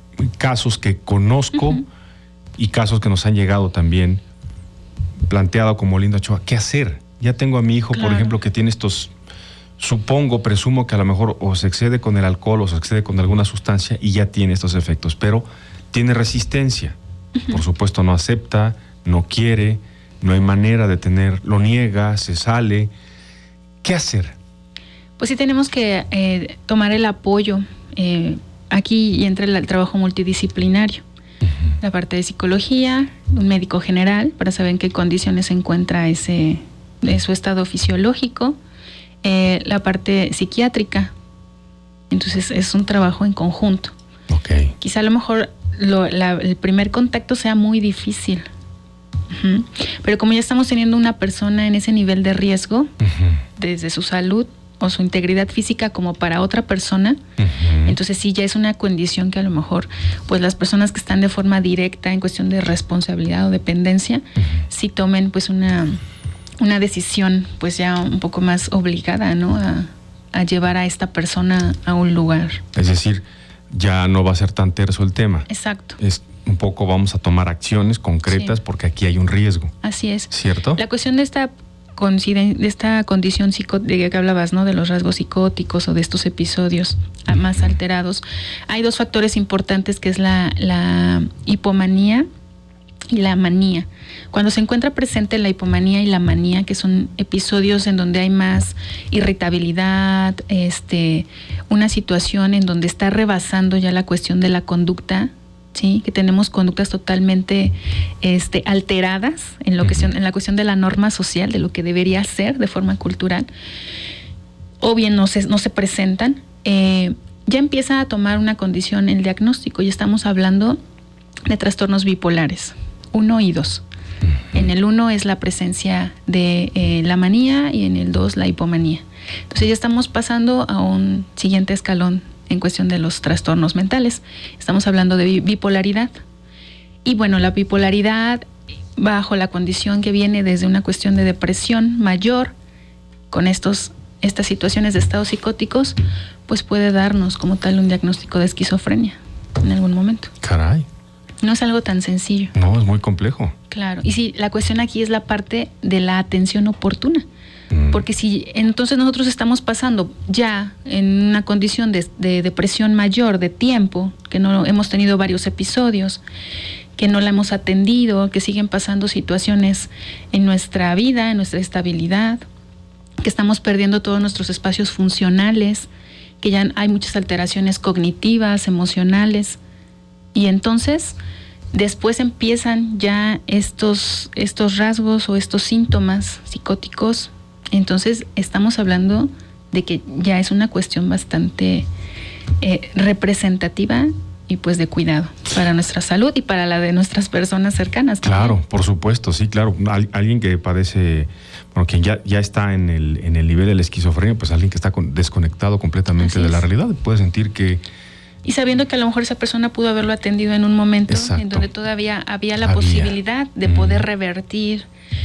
casos que conozco uh-huh. y casos que nos han llegado también, planteado como Linda Ochoa. ¿Qué hacer? Ya tengo a mi hijo, claro. por ejemplo, que tiene estos, supongo, presumo que a lo mejor o se excede con el alcohol o se excede con alguna sustancia y ya tiene estos efectos, pero tiene resistencia. Uh-huh. Por supuesto, no acepta, no quiere, no hay manera de tener, lo niega, se sale. ¿Qué hacer? Pues sí tenemos que eh, tomar el apoyo. Eh, aquí entra el, el trabajo multidisciplinario. Uh-huh. La parte de psicología, un médico general, para saber en qué condiciones se encuentra ese, de su estado fisiológico. Eh, la parte psiquiátrica. Entonces es un trabajo en conjunto. Okay. Quizá a lo mejor lo, la, el primer contacto sea muy difícil. Uh-huh. Pero como ya estamos teniendo una persona en ese nivel de riesgo, uh-huh. desde su salud o su integridad física como para otra persona, uh-huh. entonces sí ya es una condición que a lo mejor pues las personas que están de forma directa en cuestión de responsabilidad o dependencia, uh-huh. sí tomen pues una, una decisión pues ya un poco más obligada, ¿no? A, a llevar a esta persona a un lugar. Es decir, ya no va a ser tan terso el tema. Exacto. Es un poco vamos a tomar acciones concretas sí. porque aquí hay un riesgo. Así es. ¿Cierto? La cuestión de esta, de esta condición psicótica de que hablabas, ¿no? De los rasgos psicóticos o de estos episodios uh-huh. más alterados. Hay dos factores importantes que es la, la hipomanía y la manía. Cuando se encuentra presente la hipomanía y la manía, que son episodios en donde hay más irritabilidad, este, una situación en donde está rebasando ya la cuestión de la conducta, ¿sí? Que tenemos conductas totalmente este, alteradas en, lo que son, en la cuestión de la norma social, de lo que debería ser de forma cultural, o bien no se, no se presentan, eh, ya empieza a tomar una condición el diagnóstico y estamos hablando de trastornos bipolares, uno y dos. Uh-huh. En el uno es la presencia de eh, la manía y en el dos la hipomanía. Entonces ya estamos pasando a un siguiente escalón en cuestión de los trastornos mentales. Estamos hablando de bipolaridad. Y bueno, la bipolaridad, bajo la condición que viene desde una cuestión de depresión mayor, con estos, estas situaciones de estados psicóticos, pues puede darnos como tal un diagnóstico de esquizofrenia en algún momento. Caray. No es algo tan sencillo. No, es muy complejo. Claro. Y sí, la cuestión aquí es la parte de la atención oportuna. Mm. Porque si entonces nosotros estamos pasando ya en una condición de, de depresión mayor de tiempo, que no hemos tenido varios episodios, que no la hemos atendido, que siguen pasando situaciones en nuestra vida, en nuestra estabilidad, que estamos perdiendo todos nuestros espacios funcionales, que ya hay muchas alteraciones cognitivas, emocionales, y entonces después empiezan ya estos, estos rasgos o estos síntomas psicóticos. Entonces estamos hablando de que ya es una cuestión bastante eh, representativa y pues de cuidado para nuestra salud y para la de nuestras personas cercanas también. Claro, por supuesto, sí, claro. Al, alguien que padece, bueno, quien ya, ya está en el, en el nivel de la esquizofrenia, pues alguien que está con, desconectado completamente Así de es. la realidad, puede sentir que... Y sabiendo que a lo mejor esa persona pudo haberlo atendido en un momento Exacto. en donde todavía había la había. posibilidad de mm. poder revertir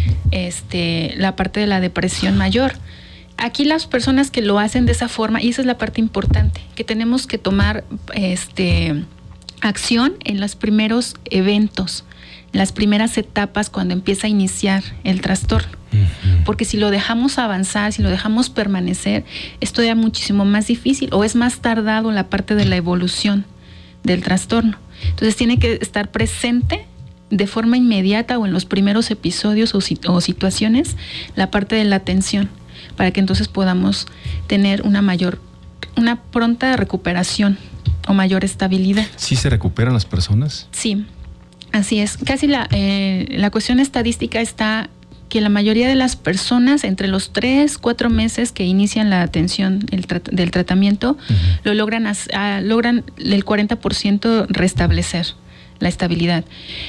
este, la parte de la depresión mayor. Aquí las personas que lo hacen de esa forma, y esa es la parte importante, que tenemos que tomar este, acción en los primeros eventos, las primeras etapas cuando empieza a iniciar el trastorno. Uh-huh. Porque si lo dejamos avanzar, si lo dejamos permanecer, es todavía muchísimo más difícil o es más tardado la parte de la evolución del trastorno. Entonces tiene que estar presente de forma inmediata o en los primeros episodios o, sit- o situaciones la parte de la atención, para que entonces podamos tener una mayor, una pronta recuperación o mayor estabilidad. ¿Sí se recuperan las personas? Sí, así es. Casi la, eh, la cuestión estadística está que la mayoría de las personas entre los tres, cuatro meses que inician la atención el tra- del tratamiento, uh-huh. lo logran, as- a, logran el cuarenta por ciento restablecer la estabilidad.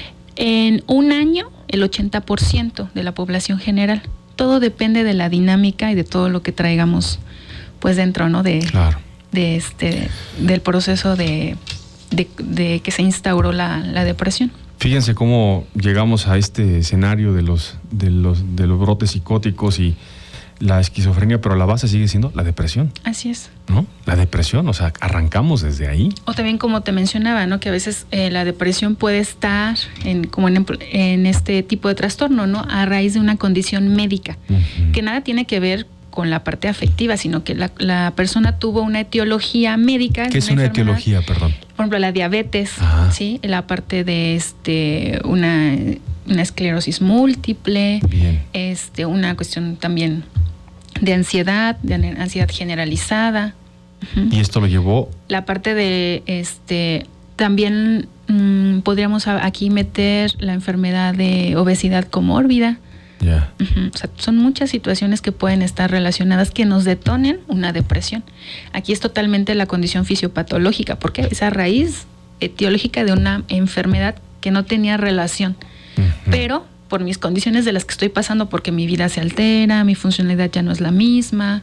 En un año, el ochenta por ciento de la población general. Todo depende de la dinámica y de todo lo que traigamos pues dentro, ¿no? De, claro. de este, del proceso de, de, de que se instauró la, la depresión. Fíjense cómo llegamos a este escenario de los, de los, de los brotes psicóticos y la esquizofrenia, pero la base sigue siendo la depresión. Así es. ¿No? La depresión, o sea, arrancamos desde ahí. O también como te mencionaba, ¿no? Que a veces eh, la depresión puede estar en, como en, en este tipo de trastorno, ¿no? A raíz de una condición médica, uh-huh. que nada tiene que ver con la parte afectiva, sino que la, la persona tuvo una etiología médica. ¿Qué es una, una etiología, perdón? Por ejemplo, la diabetes, Ajá. ¿sí? La parte de este una, una esclerosis múltiple, Bien. este una cuestión también de ansiedad, de ansiedad generalizada. Uh-huh. ¿Y esto lo llevó? La parte de este también mmm, podríamos aquí meter la enfermedad de obesidad comórbida. Yeah. Uh-huh. O sea, son muchas situaciones que pueden estar relacionadas que nos detonen una depresión. Aquí es totalmente la condición fisiopatológica, porque es a raíz etiológica de una enfermedad que no tenía relación. Uh-huh. Pero por mis condiciones de las que estoy pasando, porque mi vida se altera, mi funcionalidad ya no es la misma,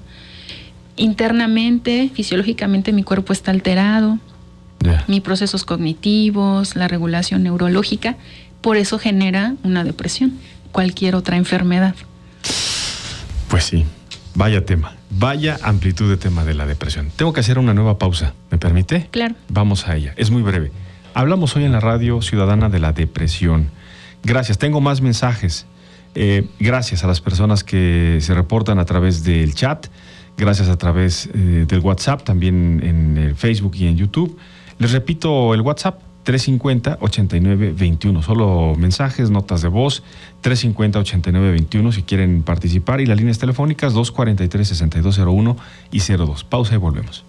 internamente, fisiológicamente mi cuerpo está alterado, yeah. mis procesos cognitivos, la regulación neurológica, por eso genera una depresión, cualquier otra enfermedad. Pues sí, vaya tema, vaya amplitud de tema de la depresión. Tengo que hacer una nueva pausa, ¿me permite? Claro. Vamos a ella, es muy breve. Hablamos hoy en la Radio Ciudadana de la depresión. Gracias, tengo más mensajes. Eh, gracias a las personas que se reportan a través del chat, gracias a través eh, del WhatsApp, también en el Facebook y en YouTube. Les repito el WhatsApp, tres cinco cero, ochenta y nueve veintiuno. Solo mensajes, notas de voz, tres cinco cero, ochenta y nueve veintiuno si quieren participar. Y las líneas telefónicas, dos cuarenta y tres, sesenta y dos cero uno y cero dos. Pausa y volvemos.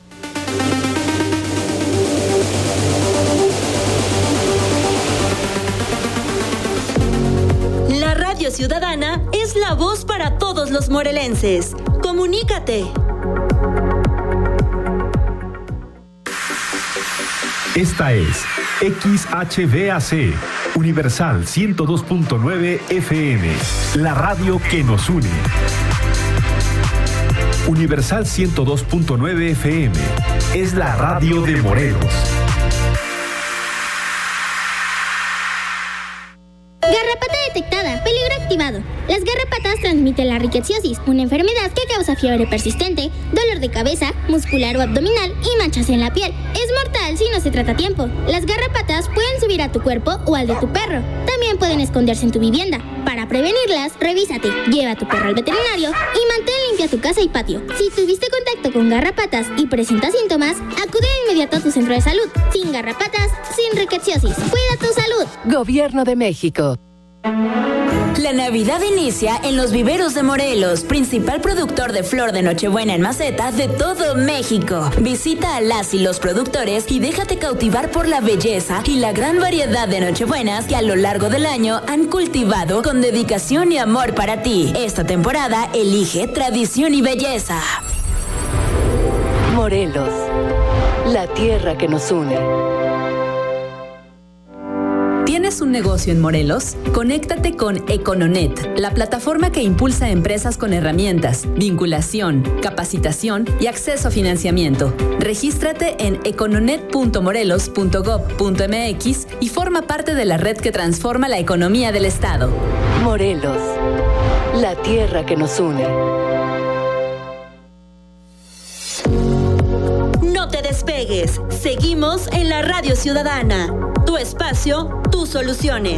Radio Ciudadana es la voz para todos los morelenses. Comunícate. Esta es X H V A C, Universal ciento dos punto nueve F M, la radio que nos une. Universal ciento dos punto nueve F M, es la radio de Morelos. Garrapata detectada, peligro activado. Las garrapatas transmiten la rickettsiosis, una enfermedad que causa fiebre persistente, dolor de cabeza, muscular o abdominal y manchas en la piel. Es mortal si no se trata a tiempo. Las garrapatas pueden subir a tu cuerpo o al de tu perro. También pueden esconderse en tu vivienda. Para prevenirlas, revísate, lleva a tu perro al veterinario y mantén limpia tu casa y patio. Si tuviste contacto con garrapatas y presentas síntomas, acude de inmediato a tu centro de salud. Sin garrapatas, sin rickettsiosis. Cuida tu salud. Gobierno de México. La Navidad inicia en los viveros de Morelos, principal productor de flor de Nochebuena en maceta de todo México. Visita a las y los productores y déjate cautivar por la belleza y la gran variedad de Nochebuenas que a lo largo del año han cultivado con dedicación y amor para ti. Esta temporada elige tradición y belleza. Morelos, la tierra que nos une. ¿Tienes un negocio en Morelos? Conéctate con Econonet, la plataforma que impulsa empresas con herramientas, vinculación, capacitación y acceso a financiamiento. Regístrate en econonet punto morelos punto gob punto mx y forma parte de la red que transforma la economía del Estado. Morelos, la tierra que nos une. No te despegues. Seguimos en la Radio Ciudadana. Tu espacio, tus soluciones.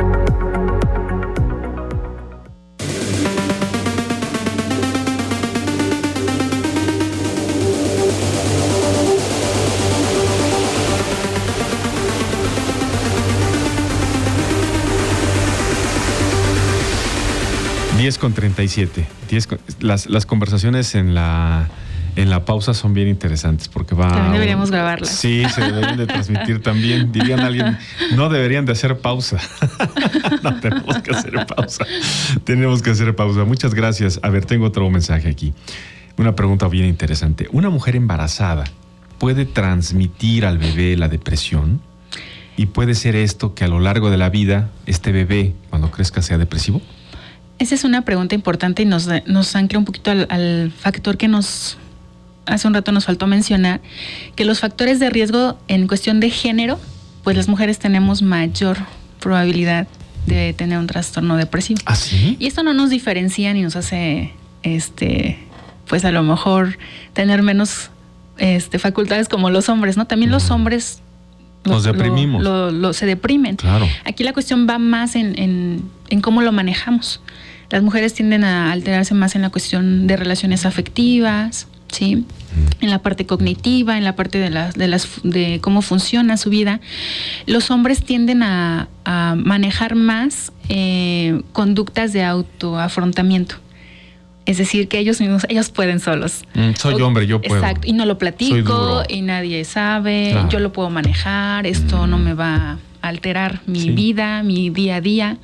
diez con treinta y siete. diez con, las, las conversaciones en la... En la pausa son bien interesantes porque va... También deberíamos grabarlas. Sí, se deberían de transmitir también. Dirían alguien, no deberían de hacer pausa. No, tenemos que hacer pausa. Tenemos que hacer pausa. Muchas gracias. A ver, tengo otro mensaje aquí. Una pregunta bien interesante. ¿Una mujer embarazada puede transmitir al bebé la depresión? ¿Y puede ser esto que a lo largo de la vida este bebé, cuando crezca, sea depresivo? Esa es una pregunta importante y nos, nos ancla un poquito al, al factor que nos... Hace un rato nos faltó mencionar que los factores de riesgo en cuestión de género, pues las mujeres tenemos mayor probabilidad de tener un trastorno depresivo. ¿Ah, sí? Y esto no nos diferencia ni nos hace, este, pues a lo mejor tener menos este, facultades como los hombres, ¿no? También los hombres nos lo, deprimimos. Lo, lo, lo, se deprimen. Claro. Aquí la cuestión va más en, en, en cómo lo manejamos. Las mujeres tienden a alterarse más en la cuestión de relaciones afectivas, ¿sí? En la parte cognitiva, en la parte de las, de las, de cómo funciona su vida. Los hombres tienden a, a manejar más eh, conductas de autoafrontamiento. Es decir, que ellos mismos, ellos pueden solos. Mm, soy o, hombre, yo puedo. Exacto, y no lo platico, y nadie sabe, claro. Yo lo puedo manejar, esto mm. no me va a alterar mi sí. vida, mi día a día.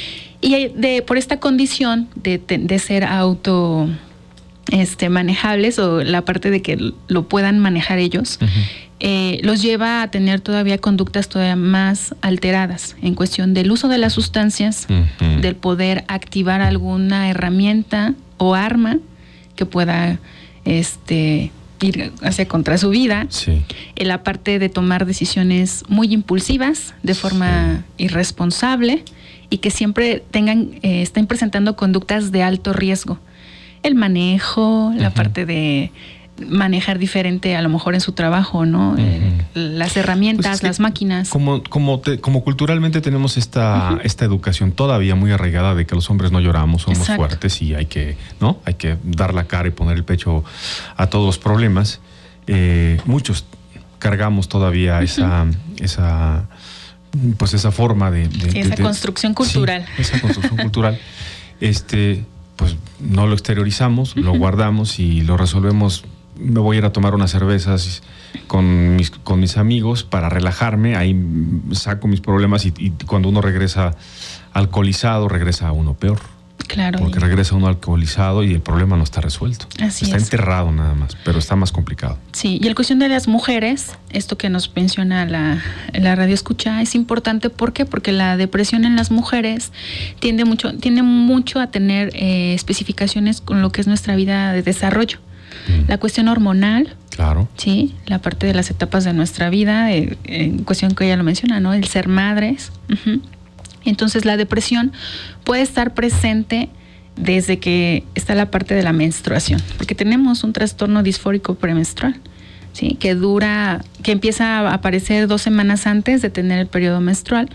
Y de, por esta condición de, de ser auto... Este, manejables o la parte de que lo puedan manejar ellos, uh-huh. eh, los lleva a tener todavía conductas todavía más alteradas en cuestión del uso de las sustancias, uh-huh. del poder activar alguna herramienta o arma que pueda este, ir hacia contra su vida, sí. en la parte de tomar decisiones muy impulsivas, de forma sí. irresponsable y que siempre tengan, eh, estén presentando conductas de alto riesgo. El manejo, la uh-huh. parte de manejar diferente a lo mejor en su trabajo, ¿no? Uh-huh. Eh, las herramientas, pues es que las máquinas. Como, como, te, como culturalmente tenemos esta, uh-huh. esta educación todavía muy arraigada de que los hombres no lloramos, somos Exacto. fuertes y hay que, ¿no? Hay que dar la cara y poner el pecho a todos los problemas. Eh, muchos cargamos todavía uh-huh. esa, esa, pues esa forma de... de sí, esa de, de, construcción cultural. Sí, esa construcción cultural. Este... pues no lo exteriorizamos, uh-huh. lo guardamos y lo resolvemos. Me voy a ir a tomar unas cervezas con mis, con mis amigos para relajarme, ahí saco mis problemas y, y cuando uno regresa alcoholizado, regresa a uno peor. Claro. Porque regresa uno alcoholizado y el problema no está resuelto. Así está es. enterrado nada más, pero está más complicado. Sí, y el cuestión de las mujeres, esto que nos menciona la, la radio escucha, es importante. ¿Por qué? Porque la depresión en las mujeres tiende mucho, tiende mucho a tener eh, especificaciones con lo que es nuestra vida de desarrollo. Mm. La cuestión hormonal. Claro. Sí, la parte de las etapas de nuestra vida, eh, en cuestión que ella lo menciona, ¿no? El ser madres. Uh-huh. Entonces la depresión puede estar presente desde que está la parte de la menstruación, porque tenemos un trastorno disfórico premenstrual, ¿sí? Que dura, que empieza a aparecer dos semanas antes de tener el periodo menstrual.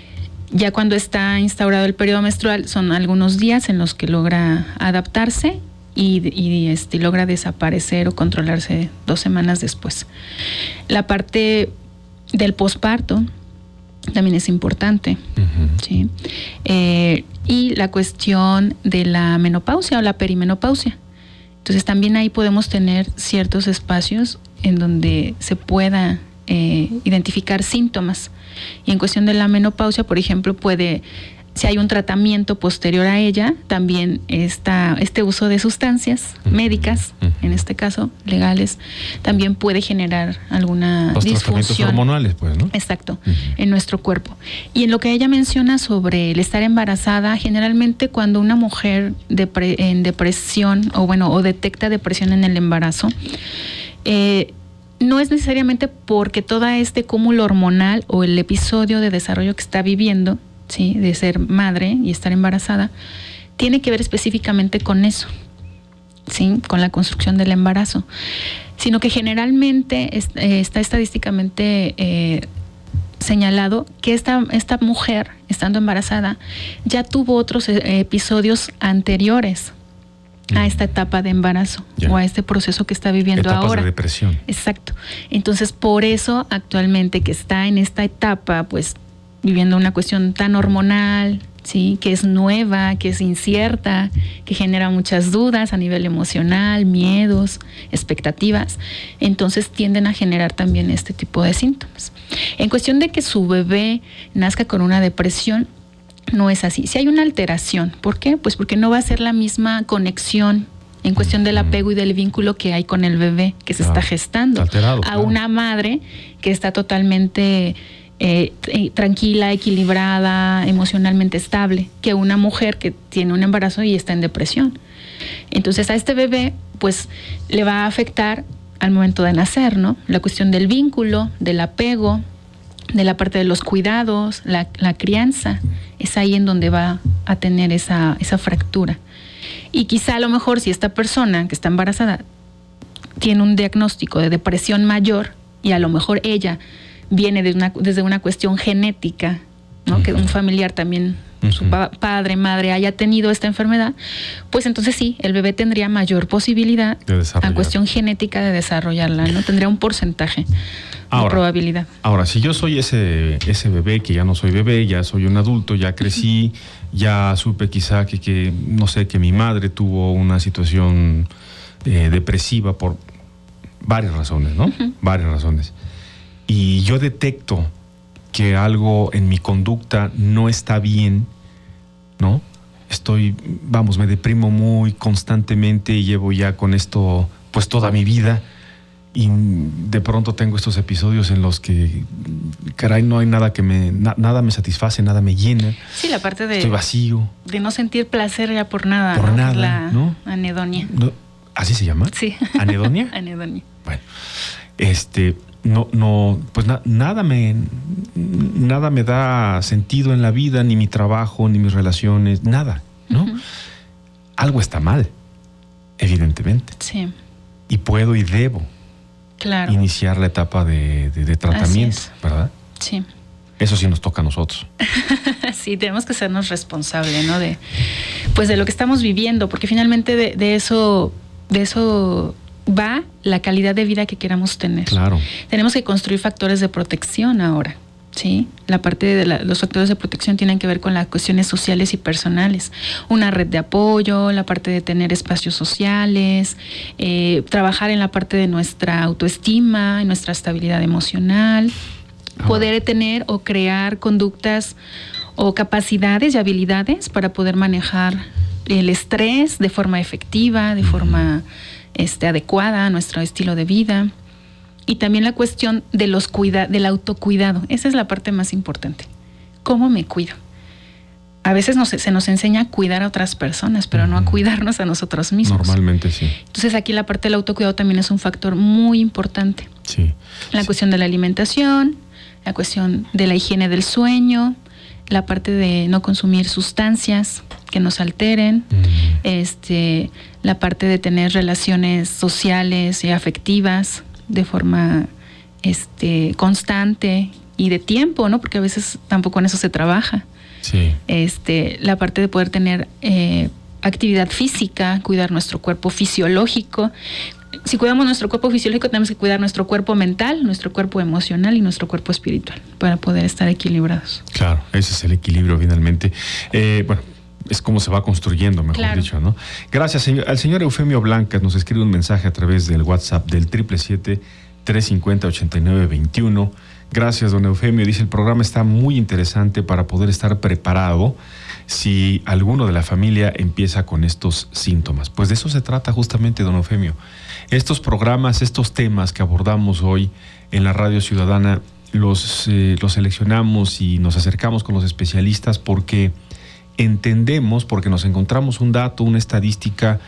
Ya cuando está instaurado el periodo menstrual son algunos días en los que logra adaptarse y, y este, logra desaparecer o controlarse dos semanas después. La parte del posparto también es importante, uh-huh. ¿sí? Eh, y la cuestión de la menopausia o la perimenopausia. Entonces también ahí podemos tener ciertos espacios en donde se pueda eh, identificar síntomas. Y en cuestión de la menopausia, por ejemplo, puede, si hay un tratamiento posterior a ella, también está este uso de sustancias uh-huh. médicas, uh-huh. en este caso legales, también puede generar alguna Los disfunción. Tratamientos hormonales, pues, ¿no? Exacto, uh-huh. en nuestro cuerpo. Y en lo que ella menciona sobre el estar embarazada, generalmente cuando una mujer depre- en depresión, o bueno, o detecta depresión en el embarazo, eh, no es necesariamente porque todo este cúmulo hormonal o el episodio de desarrollo que está viviendo, ¿sí? De ser madre y estar embarazada, tiene que ver específicamente con eso, ¿sí? Con la construcción del embarazo, sino que generalmente es, eh, está estadísticamente eh, señalado que esta, esta mujer, estando embarazada, ya tuvo otros eh, episodios anteriores a esta etapa de embarazo ya. O a este proceso que está viviendo Etapas ahora. De depresión. Exacto. Entonces, por eso actualmente que está en esta etapa, pues viviendo una cuestión tan hormonal, sí, que es nueva, que es incierta, que genera muchas dudas a nivel emocional, miedos, expectativas, entonces tienden a generar también este tipo de síntomas. En cuestión de que su bebé nazca con una depresión, no es así. Si hay una alteración, ¿por qué? Pues porque no va a ser la misma conexión en cuestión del apego y del vínculo que hay con el bebé que se claro. está gestando. Alterado, a claro. una madre que está totalmente eh, tranquila, equilibrada, emocionalmente estable, que una mujer que tiene un embarazo y está en depresión. Entonces a este bebé pues le va a afectar al momento de nacer, ¿no? La cuestión del vínculo, del apego, de la parte de los cuidados, la, la crianza, es ahí en donde va a tener esa, esa fractura. Y quizá a lo mejor si esta persona que está embarazada tiene un diagnóstico de depresión mayor y a lo mejor ella viene de una, desde una cuestión genética, ¿no? Uh-huh. Que un familiar también, uh-huh. su pa- padre, madre haya tenido esta enfermedad, pues entonces sí, el bebé tendría mayor posibilidad a cuestión genética de desarrollarla, ¿no? Tendría un porcentaje. Ahora, probabilidad. Ahora, si yo soy ese, ese bebé, que ya no soy bebé, ya soy un adulto, ya crecí, uh-huh. ya supe quizá que, que, no sé, que mi madre tuvo una situación eh, depresiva por varias razones, ¿no? Uh-huh. Varias razones. Y yo detecto que algo en mi conducta no está bien, ¿no? Estoy, vamos, me deprimo muy constantemente y llevo ya con esto, pues, toda mi vida. Y de pronto tengo estos episodios en los que, caray, no hay nada que me, na, nada me satisface, nada me llena. Sí, la parte de... Estoy vacío. De no sentir placer ya por nada. Por ¿no? nada, la ¿no? Anedonia. No, ¿así se llama? Sí. ¿Anedonia? Anedonia. Bueno, este, no, no, pues na, nada me, nada me da sentido en la vida, ni mi trabajo, ni mis relaciones, nada, ¿no? Uh-huh. Algo está mal, evidentemente. Sí. Y puedo y debo. Claro. Iniciar la etapa de, de, de tratamiento, ¿verdad? Sí. Eso sí nos toca a nosotros. Sí, tenemos que sernos responsables, ¿no? De, pues de lo que estamos viviendo, porque finalmente de, de eso, de eso va la calidad de vida que queramos tener. Claro. Tenemos que construir factores de protección ahora. Sí, la parte de la, los factores de protección tienen que ver con las cuestiones sociales y personales. Una red de apoyo, la parte de tener espacios sociales, eh, trabajar en la parte de nuestra autoestima, en nuestra estabilidad emocional, ah. poder tener o crear conductas o capacidades y habilidades para poder manejar el estrés de forma efectiva, de forma este, adecuada a nuestro estilo de vida. Y también la cuestión de los cuida, del autocuidado. Esa es la parte más importante. ¿Cómo me cuido? A veces nos, se nos enseña a cuidar a otras personas, pero uh-huh. no a cuidarnos a nosotros mismos. Normalmente sí. Entonces aquí la parte del autocuidado también es un factor muy importante. Sí. La sí. cuestión de la alimentación, la cuestión de la higiene del sueño, la parte de no consumir sustancias que nos alteren, uh-huh. este, la parte de tener relaciones sociales y afectivas de forma este, constante y de tiempo, ¿no? Porque a veces tampoco en eso se trabaja. Sí. Este, la parte de poder tener eh, actividad física, cuidar nuestro cuerpo fisiológico. Si cuidamos nuestro cuerpo fisiológico, tenemos que cuidar nuestro cuerpo mental, nuestro cuerpo emocional y nuestro cuerpo espiritual para poder estar equilibrados. Claro, ese es el equilibrio finalmente. Eh, bueno, es como se va construyendo, mejor claro. dicho, ¿no? Gracias, señor. Al señor Eufemio Blancas nos escribe un mensaje a través del WhatsApp del siete siete siete, tres cinco cero, ocho nueve dos uno. Gracias, don Eufemio. Dice, el programa está muy interesante para poder estar preparado si alguno de la familia empieza con estos síntomas. Pues de eso se trata justamente, don Eufemio. Estos programas, estos temas que abordamos hoy en la Radio Ciudadana, los, eh, los seleccionamos y nos acercamos con los especialistas porque entendemos, porque nos encontramos un dato, una estadística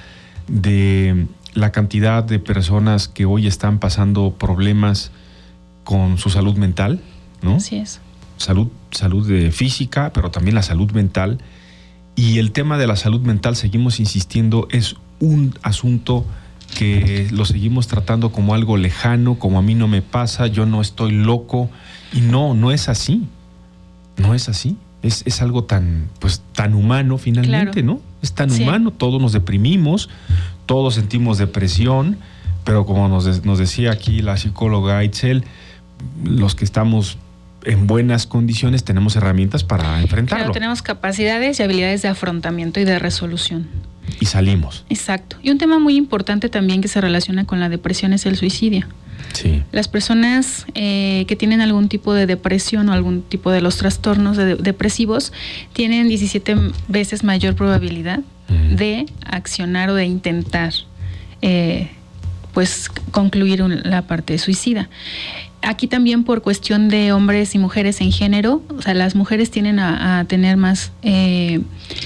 de la cantidad de personas que hoy están pasando problemas con su salud mental, ¿no? Así es. Salud, salud de física, pero también la salud mental. Y el tema de la salud mental, seguimos insistiendo, es un asunto que lo seguimos tratando como algo lejano, como a mí no me pasa, yo no estoy loco. Y no, no es así. No es así. Es, es algo tan, pues, tan humano finalmente, claro. ¿no? Es tan sí. humano, todos nos deprimimos, todos sentimos depresión, pero como nos, de, nos decía aquí la psicóloga Itzel, los que estamos en buenas condiciones tenemos herramientas para enfrentarlo. Claro, tenemos capacidades y habilidades de afrontamiento y de resolución. Y salimos. Exacto. Y un tema muy importante también que se relaciona con la depresión es el suicidio. Sí. Las personas eh, que tienen algún tipo de depresión o algún tipo de los trastornos de, de, depresivos tienen diecisiete veces mayor probabilidad mm. de accionar o de intentar eh, pues concluir un, la parte suicida. Aquí también por cuestión de hombres y mujeres en género, o sea, las mujeres tienden a, a tener más, eh,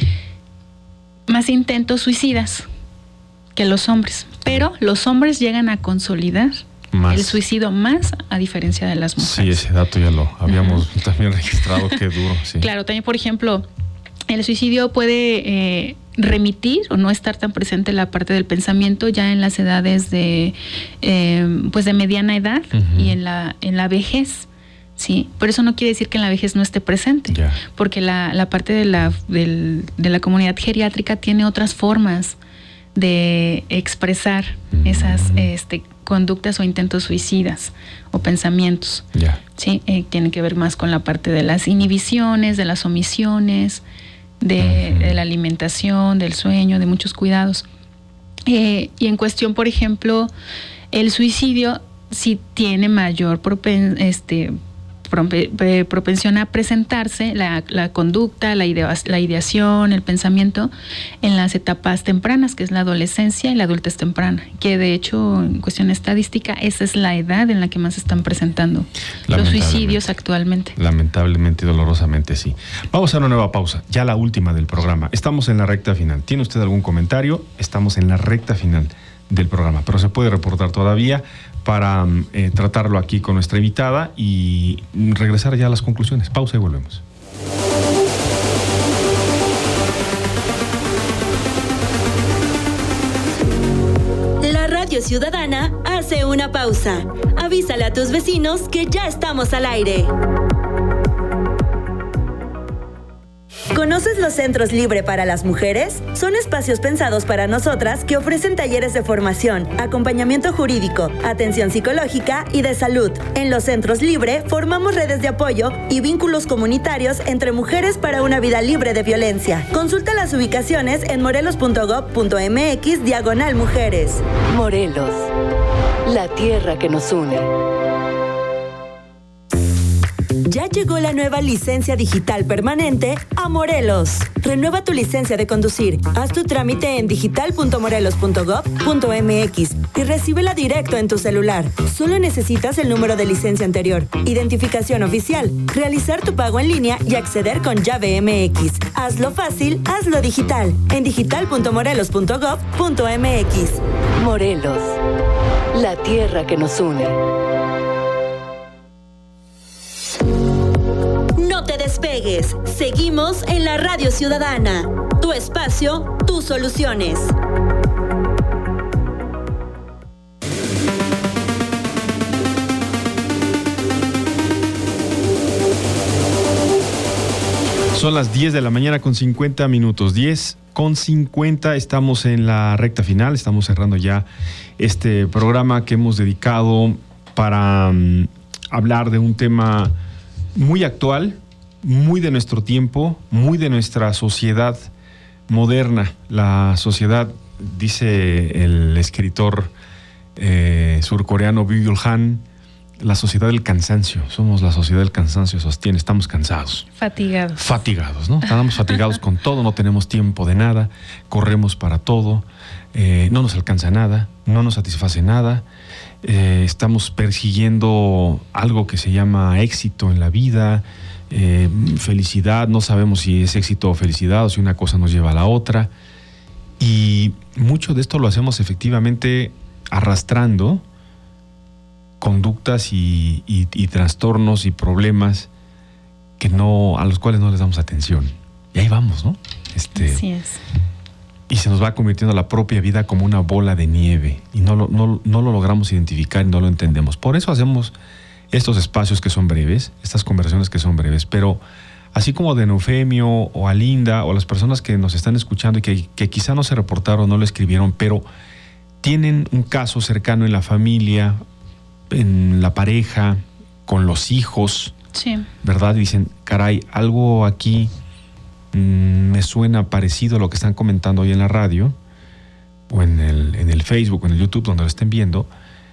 más intentos suicidas que los hombres, pero los hombres llegan a consolidar más el suicidio más a diferencia de las mujeres. Sí, ese dato ya lo habíamos uh-huh. también registrado, qué duro. Sí. Claro, también por ejemplo, el suicidio puede eh, remitir o no estar tan presente en la parte del pensamiento ya en las edades de eh, pues de mediana edad uh-huh. y en la en la vejez, sí. Pero eso no quiere decir que en la vejez no esté presente, yeah. porque la, la parte de la del, de la comunidad geriátrica tiene otras formas de expresar uh-huh. esas este, conductas o intentos suicidas o pensamientos, yeah. sí, eh, tiene que ver más con la parte de las inhibiciones, de las omisiones. De, uh-huh. de la alimentación, del sueño, de muchos cuidados. Eh, y en cuestión, por ejemplo, el suicidio sí tiene mayor propen, este, propensión a presentarse, la, la conducta, la, idea, la ideación, el pensamiento, en las etapas tempranas, que es la adolescencia y la adultez temprana, que de hecho, en cuestión estadística, esa es la edad en la que más se están presentando los suicidios actualmente. Lamentablemente y dolorosamente, sí. Vamos a una nueva pausa, ya la última del programa. Estamos en la recta final. ¿Tiene usted algún comentario? Estamos en la recta final del programa, pero se puede reportar todavía para eh, tratarlo aquí con nuestra invitada y regresar ya a las conclusiones. Pausa y volvemos. La Radio Ciudadana hace una pausa. Avísale a tus vecinos que ya estamos al aire. ¿Conoces los Centros Libre para las Mujeres? Son espacios pensados para nosotras que ofrecen talleres de formación, acompañamiento jurídico, atención psicológica y de salud. En los Centros Libre formamos redes de apoyo y vínculos comunitarios entre mujeres para una vida libre de violencia. Consulta las ubicaciones en morelos punto gob punto mx diagonal mujeres. Morelos, la tierra que nos une. Ya llegó la nueva licencia digital permanente a Morelos. Renueva tu licencia de conducir. Haz tu trámite en digital punto morelos punto gob punto mx y recíbela directo en tu celular. Solo necesitas el número de licencia anterior, identificación oficial, realizar tu pago en línea y acceder con llave M X. Hazlo fácil, hazlo digital. En digital punto morelos punto gob punto mx. Morelos, la tierra que nos une. No te despegues. Seguimos en la Radio Ciudadana. Tu espacio, tus soluciones. Son las diez de la mañana con cincuenta minutos. diez con cincuenta, estamos en la recta final, estamos cerrando ya este programa que hemos dedicado para um, hablar de un tema muy actual, muy de nuestro tiempo, muy de nuestra sociedad moderna. La sociedad, dice el escritor eh, surcoreano Byung-Chul Han, la sociedad del cansancio. Somos la sociedad del cansancio, sostiene. Estamos cansados. Fatigados. Fatigados, ¿no? Estamos fatigados con todo, no tenemos tiempo de nada, corremos para todo, eh, no nos alcanza nada, no nos satisface nada. Eh, estamos persiguiendo algo que se llama éxito en la vida, eh, felicidad. No sabemos si es éxito o felicidad o si una cosa nos lleva a la otra. Y mucho de esto lo hacemos efectivamente arrastrando conductas y, y, y trastornos y problemas que no, a los cuales no les damos atención. Y ahí vamos, ¿no? Este, Así es. Y se nos va convirtiendo la propia vida como una bola de nieve y no lo, no, no lo logramos identificar y no lo entendemos. Por eso hacemos estos espacios que son breves, estas conversaciones que son breves, pero así como de Eufemio o Alinda o las personas que nos están escuchando y que, que quizá no se reportaron, no lo escribieron, pero tienen un caso cercano en la familia, en la pareja, con los hijos, sí, ¿verdad? Y dicen, caray, algo aquí mmm, me suena parecido a lo que están comentando hoy en la radio, o en el, en el Facebook, o en el YouTube, donde lo estén viendo,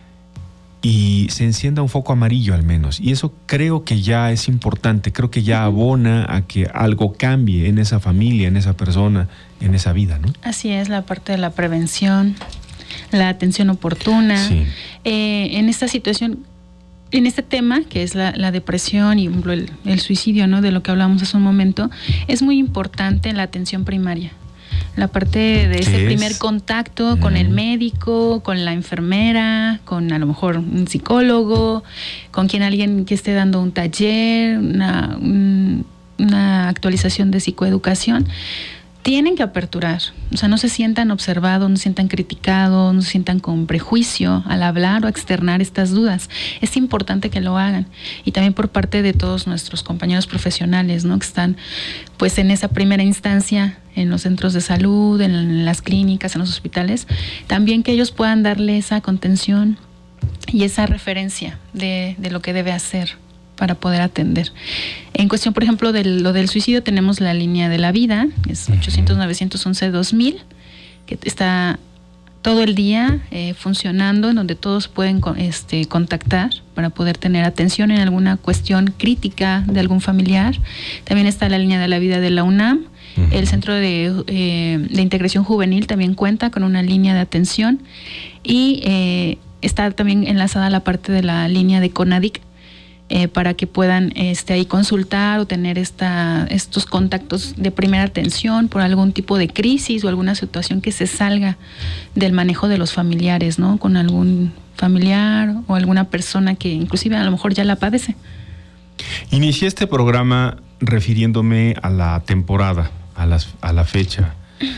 y se encienda un foco amarillo al menos. Y eso creo que ya es importante, creo que ya abona a que algo cambie en esa familia, en esa persona, en esa vida, ¿no? Así es, la parte de la prevención, la atención oportuna. Sí. Eh, en esta situación, en este tema, que es la, la depresión y el, el suicidio, ¿no? De lo que hablamos hace un momento, es muy importante la atención primaria. La parte de ese primer contacto con el médico, con la enfermera, con a lo mejor un psicólogo, con quien alguien que esté dando un taller, una, un, una actualización de psicoeducación. Tienen que aperturar, o sea, no se sientan observados, no se sientan criticados, no se sientan con prejuicio al hablar o externar estas dudas. Es importante que lo hagan. Y también por parte de todos nuestros compañeros profesionales, ¿no? Que están pues en esa primera instancia, en los centros de salud, en las clínicas, en los hospitales, también que ellos puedan darle esa contención y esa referencia de, de lo que debe hacer para poder atender. En cuestión, por ejemplo, de lo del suicidio, tenemos la línea de la vida, es ochocientos, novecientos once, dos mil, que está todo el día eh, funcionando, en donde todos pueden este, contactar para poder tener atención en alguna cuestión crítica de algún familiar. También está la línea de la vida de la UNAM. Uh-huh. El Centro de, eh, de Integración Juvenil también cuenta con una línea de atención y eh, está también enlazada la parte de la línea de CONADIC, Eh, para que puedan este, ahí consultar o tener esta, estos contactos de primera atención por algún tipo de crisis o alguna situación que se salga del manejo de los familiares, ¿no? Con algún familiar o alguna persona que inclusive a lo mejor ya la padece. Inicié este programa refiriéndome a la temporada, a, las, a la fecha,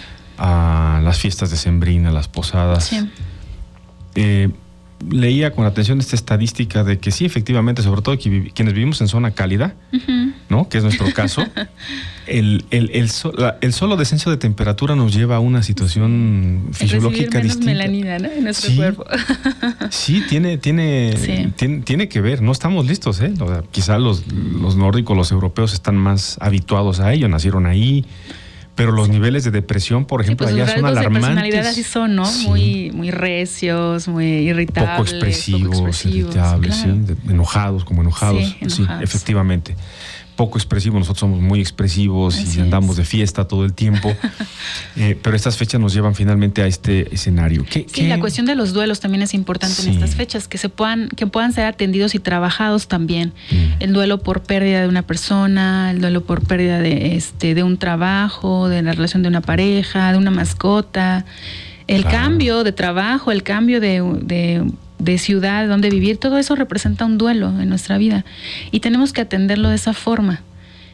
a las fiestas decembrinas, las posadas. Sí. Eh, leía con atención esta estadística de que sí, efectivamente, sobre todo quienes vivimos en zona cálida, uh-huh. ¿no? Que es nuestro caso, el, el, el, sol, la, el solo descenso de temperatura nos lleva a una situación sí. fisiológica menos distinta. melanina, ¿no? En nuestro sí, cuerpo. Sí, tiene, tiene, sí. tiene, tiene que ver. No estamos listos, ¿eh? O sea, quizá los, los nórdicos, los europeos están más habituados a ello, nacieron ahí, Pero los niveles de depresión, por ejemplo, sí, pues allá son alarmantes. De personalidad así son, ¿no? Sí. Muy, muy recios, muy irritables. Poco expresivos, poco expresivos irritables, claro. Sí, enojados, como enojados. Sí, enojados. Sí, efectivamente. Poco expresivos, nosotros somos muy expresivos Así y andamos es. de fiesta todo el tiempo, eh, pero estas fechas nos llevan finalmente a este escenario. ¿Qué, sí, qué? La cuestión de los duelos también es importante sí. en estas fechas, que se puedan, que puedan ser atendidos y trabajados también. Mm. El duelo por pérdida de una persona, el duelo por pérdida de, este, de un trabajo, de la relación de una pareja, de una mascota, el claro. cambio de trabajo, el cambio de... de de ciudad, donde vivir, todo eso representa un duelo en nuestra vida y tenemos que atenderlo de esa forma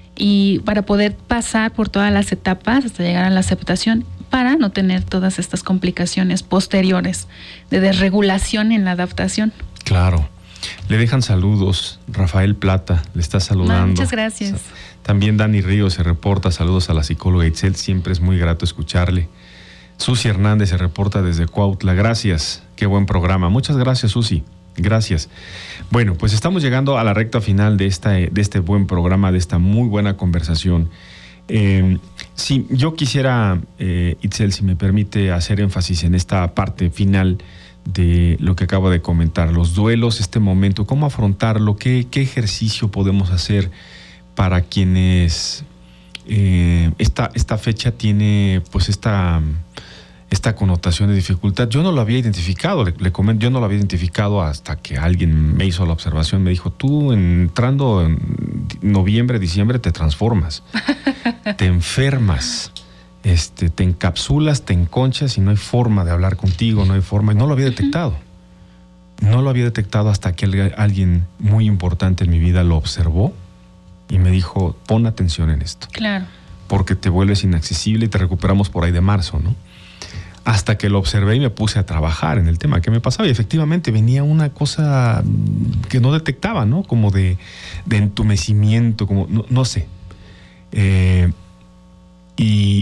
y para poder pasar por todas las etapas hasta llegar a la aceptación para no tener todas estas complicaciones posteriores de desregulación en la adaptación. Claro. Le dejan saludos, Rafael Plata le está saludando. No, muchas gracias. También Dani Ríos se reporta, saludos a la psicóloga Itzel, siempre es muy grato escucharle. Susi Hernández se reporta desde Cuautla. Gracias, qué buen programa. Muchas gracias, Susi. Gracias. Bueno, pues estamos llegando a la recta final de, esta, de este buen programa, de esta muy buena conversación. Eh, sí, yo quisiera, eh, Itzel, si me permite, hacer énfasis en esta parte final de lo que acabo de comentar. Los duelos, este momento, cómo afrontarlo, qué, qué ejercicio podemos hacer para quienes... Eh, esta, esta fecha tiene pues esta, esta connotación de dificultad. Yo no lo había identificado, le, le comento, yo no lo había identificado hasta que alguien me hizo la observación, me dijo, tú entrando en noviembre, diciembre te transformas, te enfermas, este, te encapsulas, te enconchas y no hay forma de hablar contigo, no hay forma, y no lo había detectado. No lo había detectado hasta que alguien muy importante en mi vida lo observó y me dijo, pon atención en esto. Claro. Porque te vuelves inaccesible y te recuperamos por ahí de marzo, ¿no? Hasta que lo observé y me puse a trabajar en el tema que me pasaba y efectivamente venía una cosa que no detectaba, ¿no? Como de, de entumecimiento, como, no, no sé. Eh, y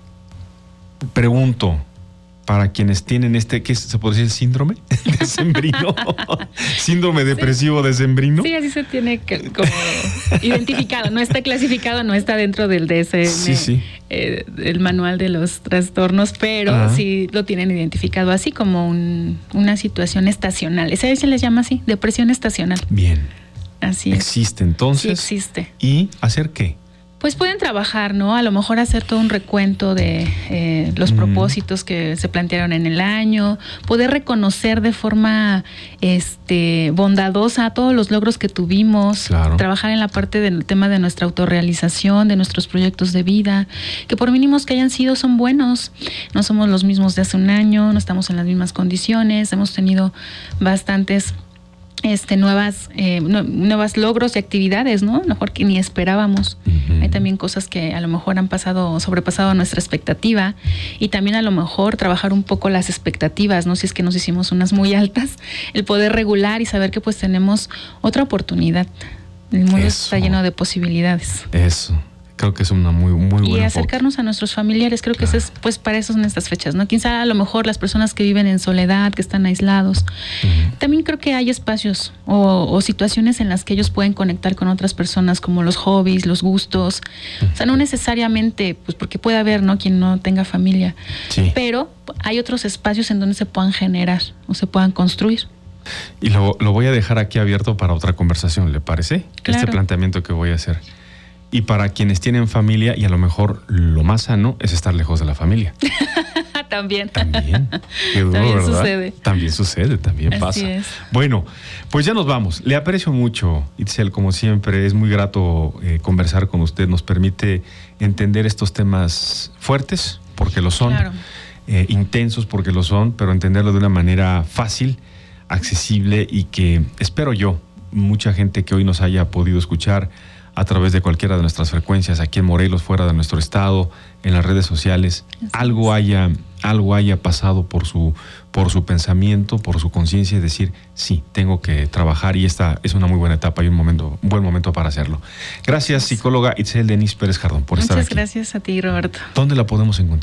pregunto, para quienes tienen este, ¿qué se puede decir? ¿Síndrome decembrino? ¿Síndrome depresivo sí. decembrino? Sí, así se tiene que, como identificado. No está clasificado, no está dentro del D S M, sí, sí. Eh, el manual de los trastornos, pero Ajá. sí lo tienen identificado así como un, una situación estacional. Ese se les llama así, depresión estacional. Bien. Así es. Existe entonces. Sí existe. ¿Y hacer qué? Pues pueden trabajar, ¿no? A lo mejor hacer todo un recuento de eh, los mm. propósitos que se plantearon en el año, poder reconocer de forma este, bondadosa todos los logros que tuvimos, claro. trabajar en la parte del tema de nuestra autorrealización, de nuestros proyectos de vida, que por mínimos que hayan sido son buenos. No somos los mismos de hace un año, no estamos en las mismas condiciones, hemos tenido bastantes... Este, nuevas, eh, nuevas logros y actividades, ¿no? Mejor que ni esperábamos. Uh-huh. Hay también cosas que a lo mejor han pasado, sobrepasado nuestra expectativa y también a lo mejor trabajar un poco las expectativas, ¿no? Si es que nos hicimos unas muy altas, el poder regular y saber que pues tenemos otra oportunidad. El mundo Eso. está lleno de posibilidades. Eso. Creo que es una muy, muy buena. Y acercarnos a nuestros familiares, creo que claro. eso es, pues para eso son estas fechas, ¿no? Quizá a lo mejor las personas que viven en soledad, que están aislados. Uh-huh. También creo que hay espacios o, o situaciones en las que ellos pueden conectar con otras personas, como los hobbies, los gustos. Uh-huh. O sea, no necesariamente, pues porque puede haber, ¿no? Quien no tenga familia. Sí. Pero hay otros espacios en donde se puedan generar o se puedan construir. Y lo, lo voy a dejar aquí abierto para otra conversación, ¿le parece? Claro. Este planteamiento que voy a hacer. Y para quienes tienen familia, y a lo mejor lo más sano es estar lejos de la familia. También. También. Qué duro, también ¿verdad? sucede. También sucede, también Así pasa. Es. Bueno, pues ya nos vamos. Le aprecio mucho, Itzel, como siempre. Es muy grato eh, conversar con usted. Nos permite entender estos temas fuertes, porque lo son. Claro. Eh, intensos, porque lo son, pero entenderlo de una manera fácil, accesible y que, espero yo, mucha gente que hoy nos haya podido escuchar a través de cualquiera de nuestras frecuencias, aquí en Morelos, fuera de nuestro estado, en las redes sociales, algo haya, algo haya pasado por su, por su pensamiento, por su conciencia, y decir, sí, tengo que trabajar y esta es una muy buena etapa y un momento, un buen momento para hacerlo. Gracias, psicóloga Itzel Denise Pérez Jardón, por Muchas estar aquí. Muchas gracias a ti, Roberto. ¿Dónde la podemos encontrar?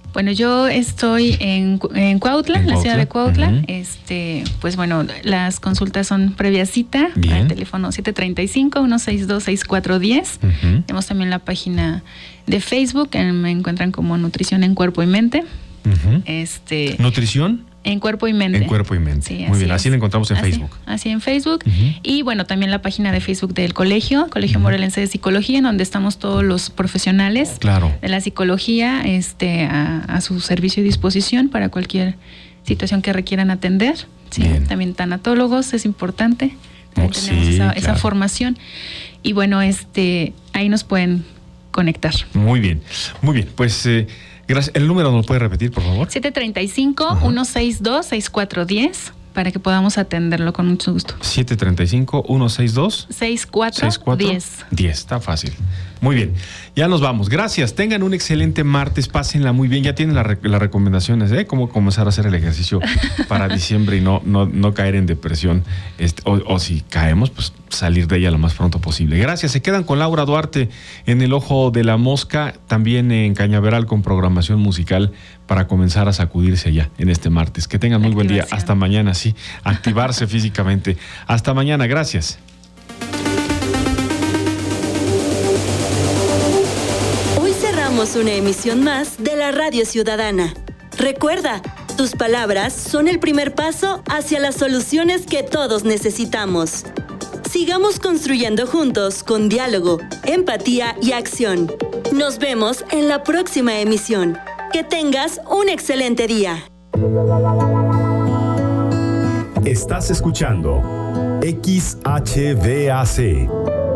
Bueno, yo estoy en, en Cuautla, en la ciudad de Cuautla. Uh-huh. Este, pues bueno, las consultas son previa cita. Bien. Al teléfono siete tres cinco, uno seis dos, seis cuatro uno cero. Uh-huh. Tenemos también la página de Facebook, me encuentran como Nutrición en Cuerpo y Mente. Uh-huh. Este, ¿Nutrición? En Cuerpo y Mente. En Cuerpo y Mente. Sí, muy bien, así es. la encontramos en así, Facebook. Así en Facebook. Uh-huh. Y bueno, también la página de Facebook del colegio, Colegio uh-huh. Morelense de Psicología, en donde estamos todos los profesionales claro. de la psicología este, a, a su servicio y disposición para cualquier situación que requieran atender. Sí, también tanatólogos, es importante. También oh, tenemos sí, esa, claro. esa formación. Y bueno, este, ahí nos pueden conectar. Muy bien, muy bien. Pues... Eh, gracias. ¿El número nos lo puede repetir, por favor? siete tres cinco, uno seis dos, seis cuatro uno cero para que podamos atenderlo con mucho gusto. siete tres cinco, uno seis dos, seis cuatro uno cero. diez. Está fácil. Muy bien. Ya nos vamos. Gracias. Tengan un excelente martes. Pásenla muy bien. Ya tienen la re- las recomendaciones, ¿eh? Cómo comenzar a hacer el ejercicio para diciembre y no, no, no caer en depresión. Este, o, o si caemos, pues salir de ella lo más pronto posible. Gracias. Se quedan con Laura Duarte en El Ojo de la Mosca, también en Cañaveral con programación musical para comenzar a sacudirse ya en este martes. Que tengan muy buen día. Hasta mañana, sí. Activarse físicamente. Hasta mañana. Gracias. Hoy cerramos una emisión más de la Radio Ciudadana. Recuerda, tus palabras son el primer paso hacia las soluciones que todos necesitamos. Sigamos construyendo juntos con diálogo, empatía y acción. Nos vemos en la próxima emisión. Que tengas un excelente día. Estás escuchando X H V A C.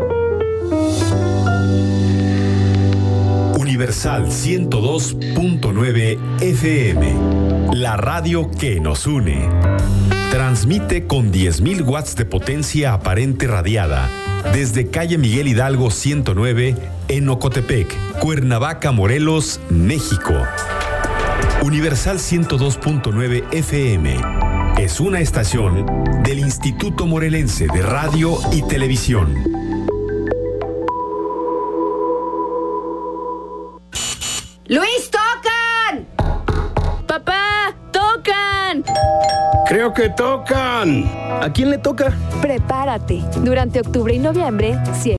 Universal ciento dos punto nueve F M. La radio que nos une. Transmite con diez mil watts de potencia aparente radiada desde calle Miguel Hidalgo ciento nueve en Ocotepec, Cuernavaca, Morelos, México. Universal ciento dos punto nueve F M es una estación del Instituto Morelense de Radio y Televisión. ¡Luis, tocan! ¡Papá, tocan! Creo que tocan. ¿A quién le toca? Prepárate. Durante octubre y noviembre,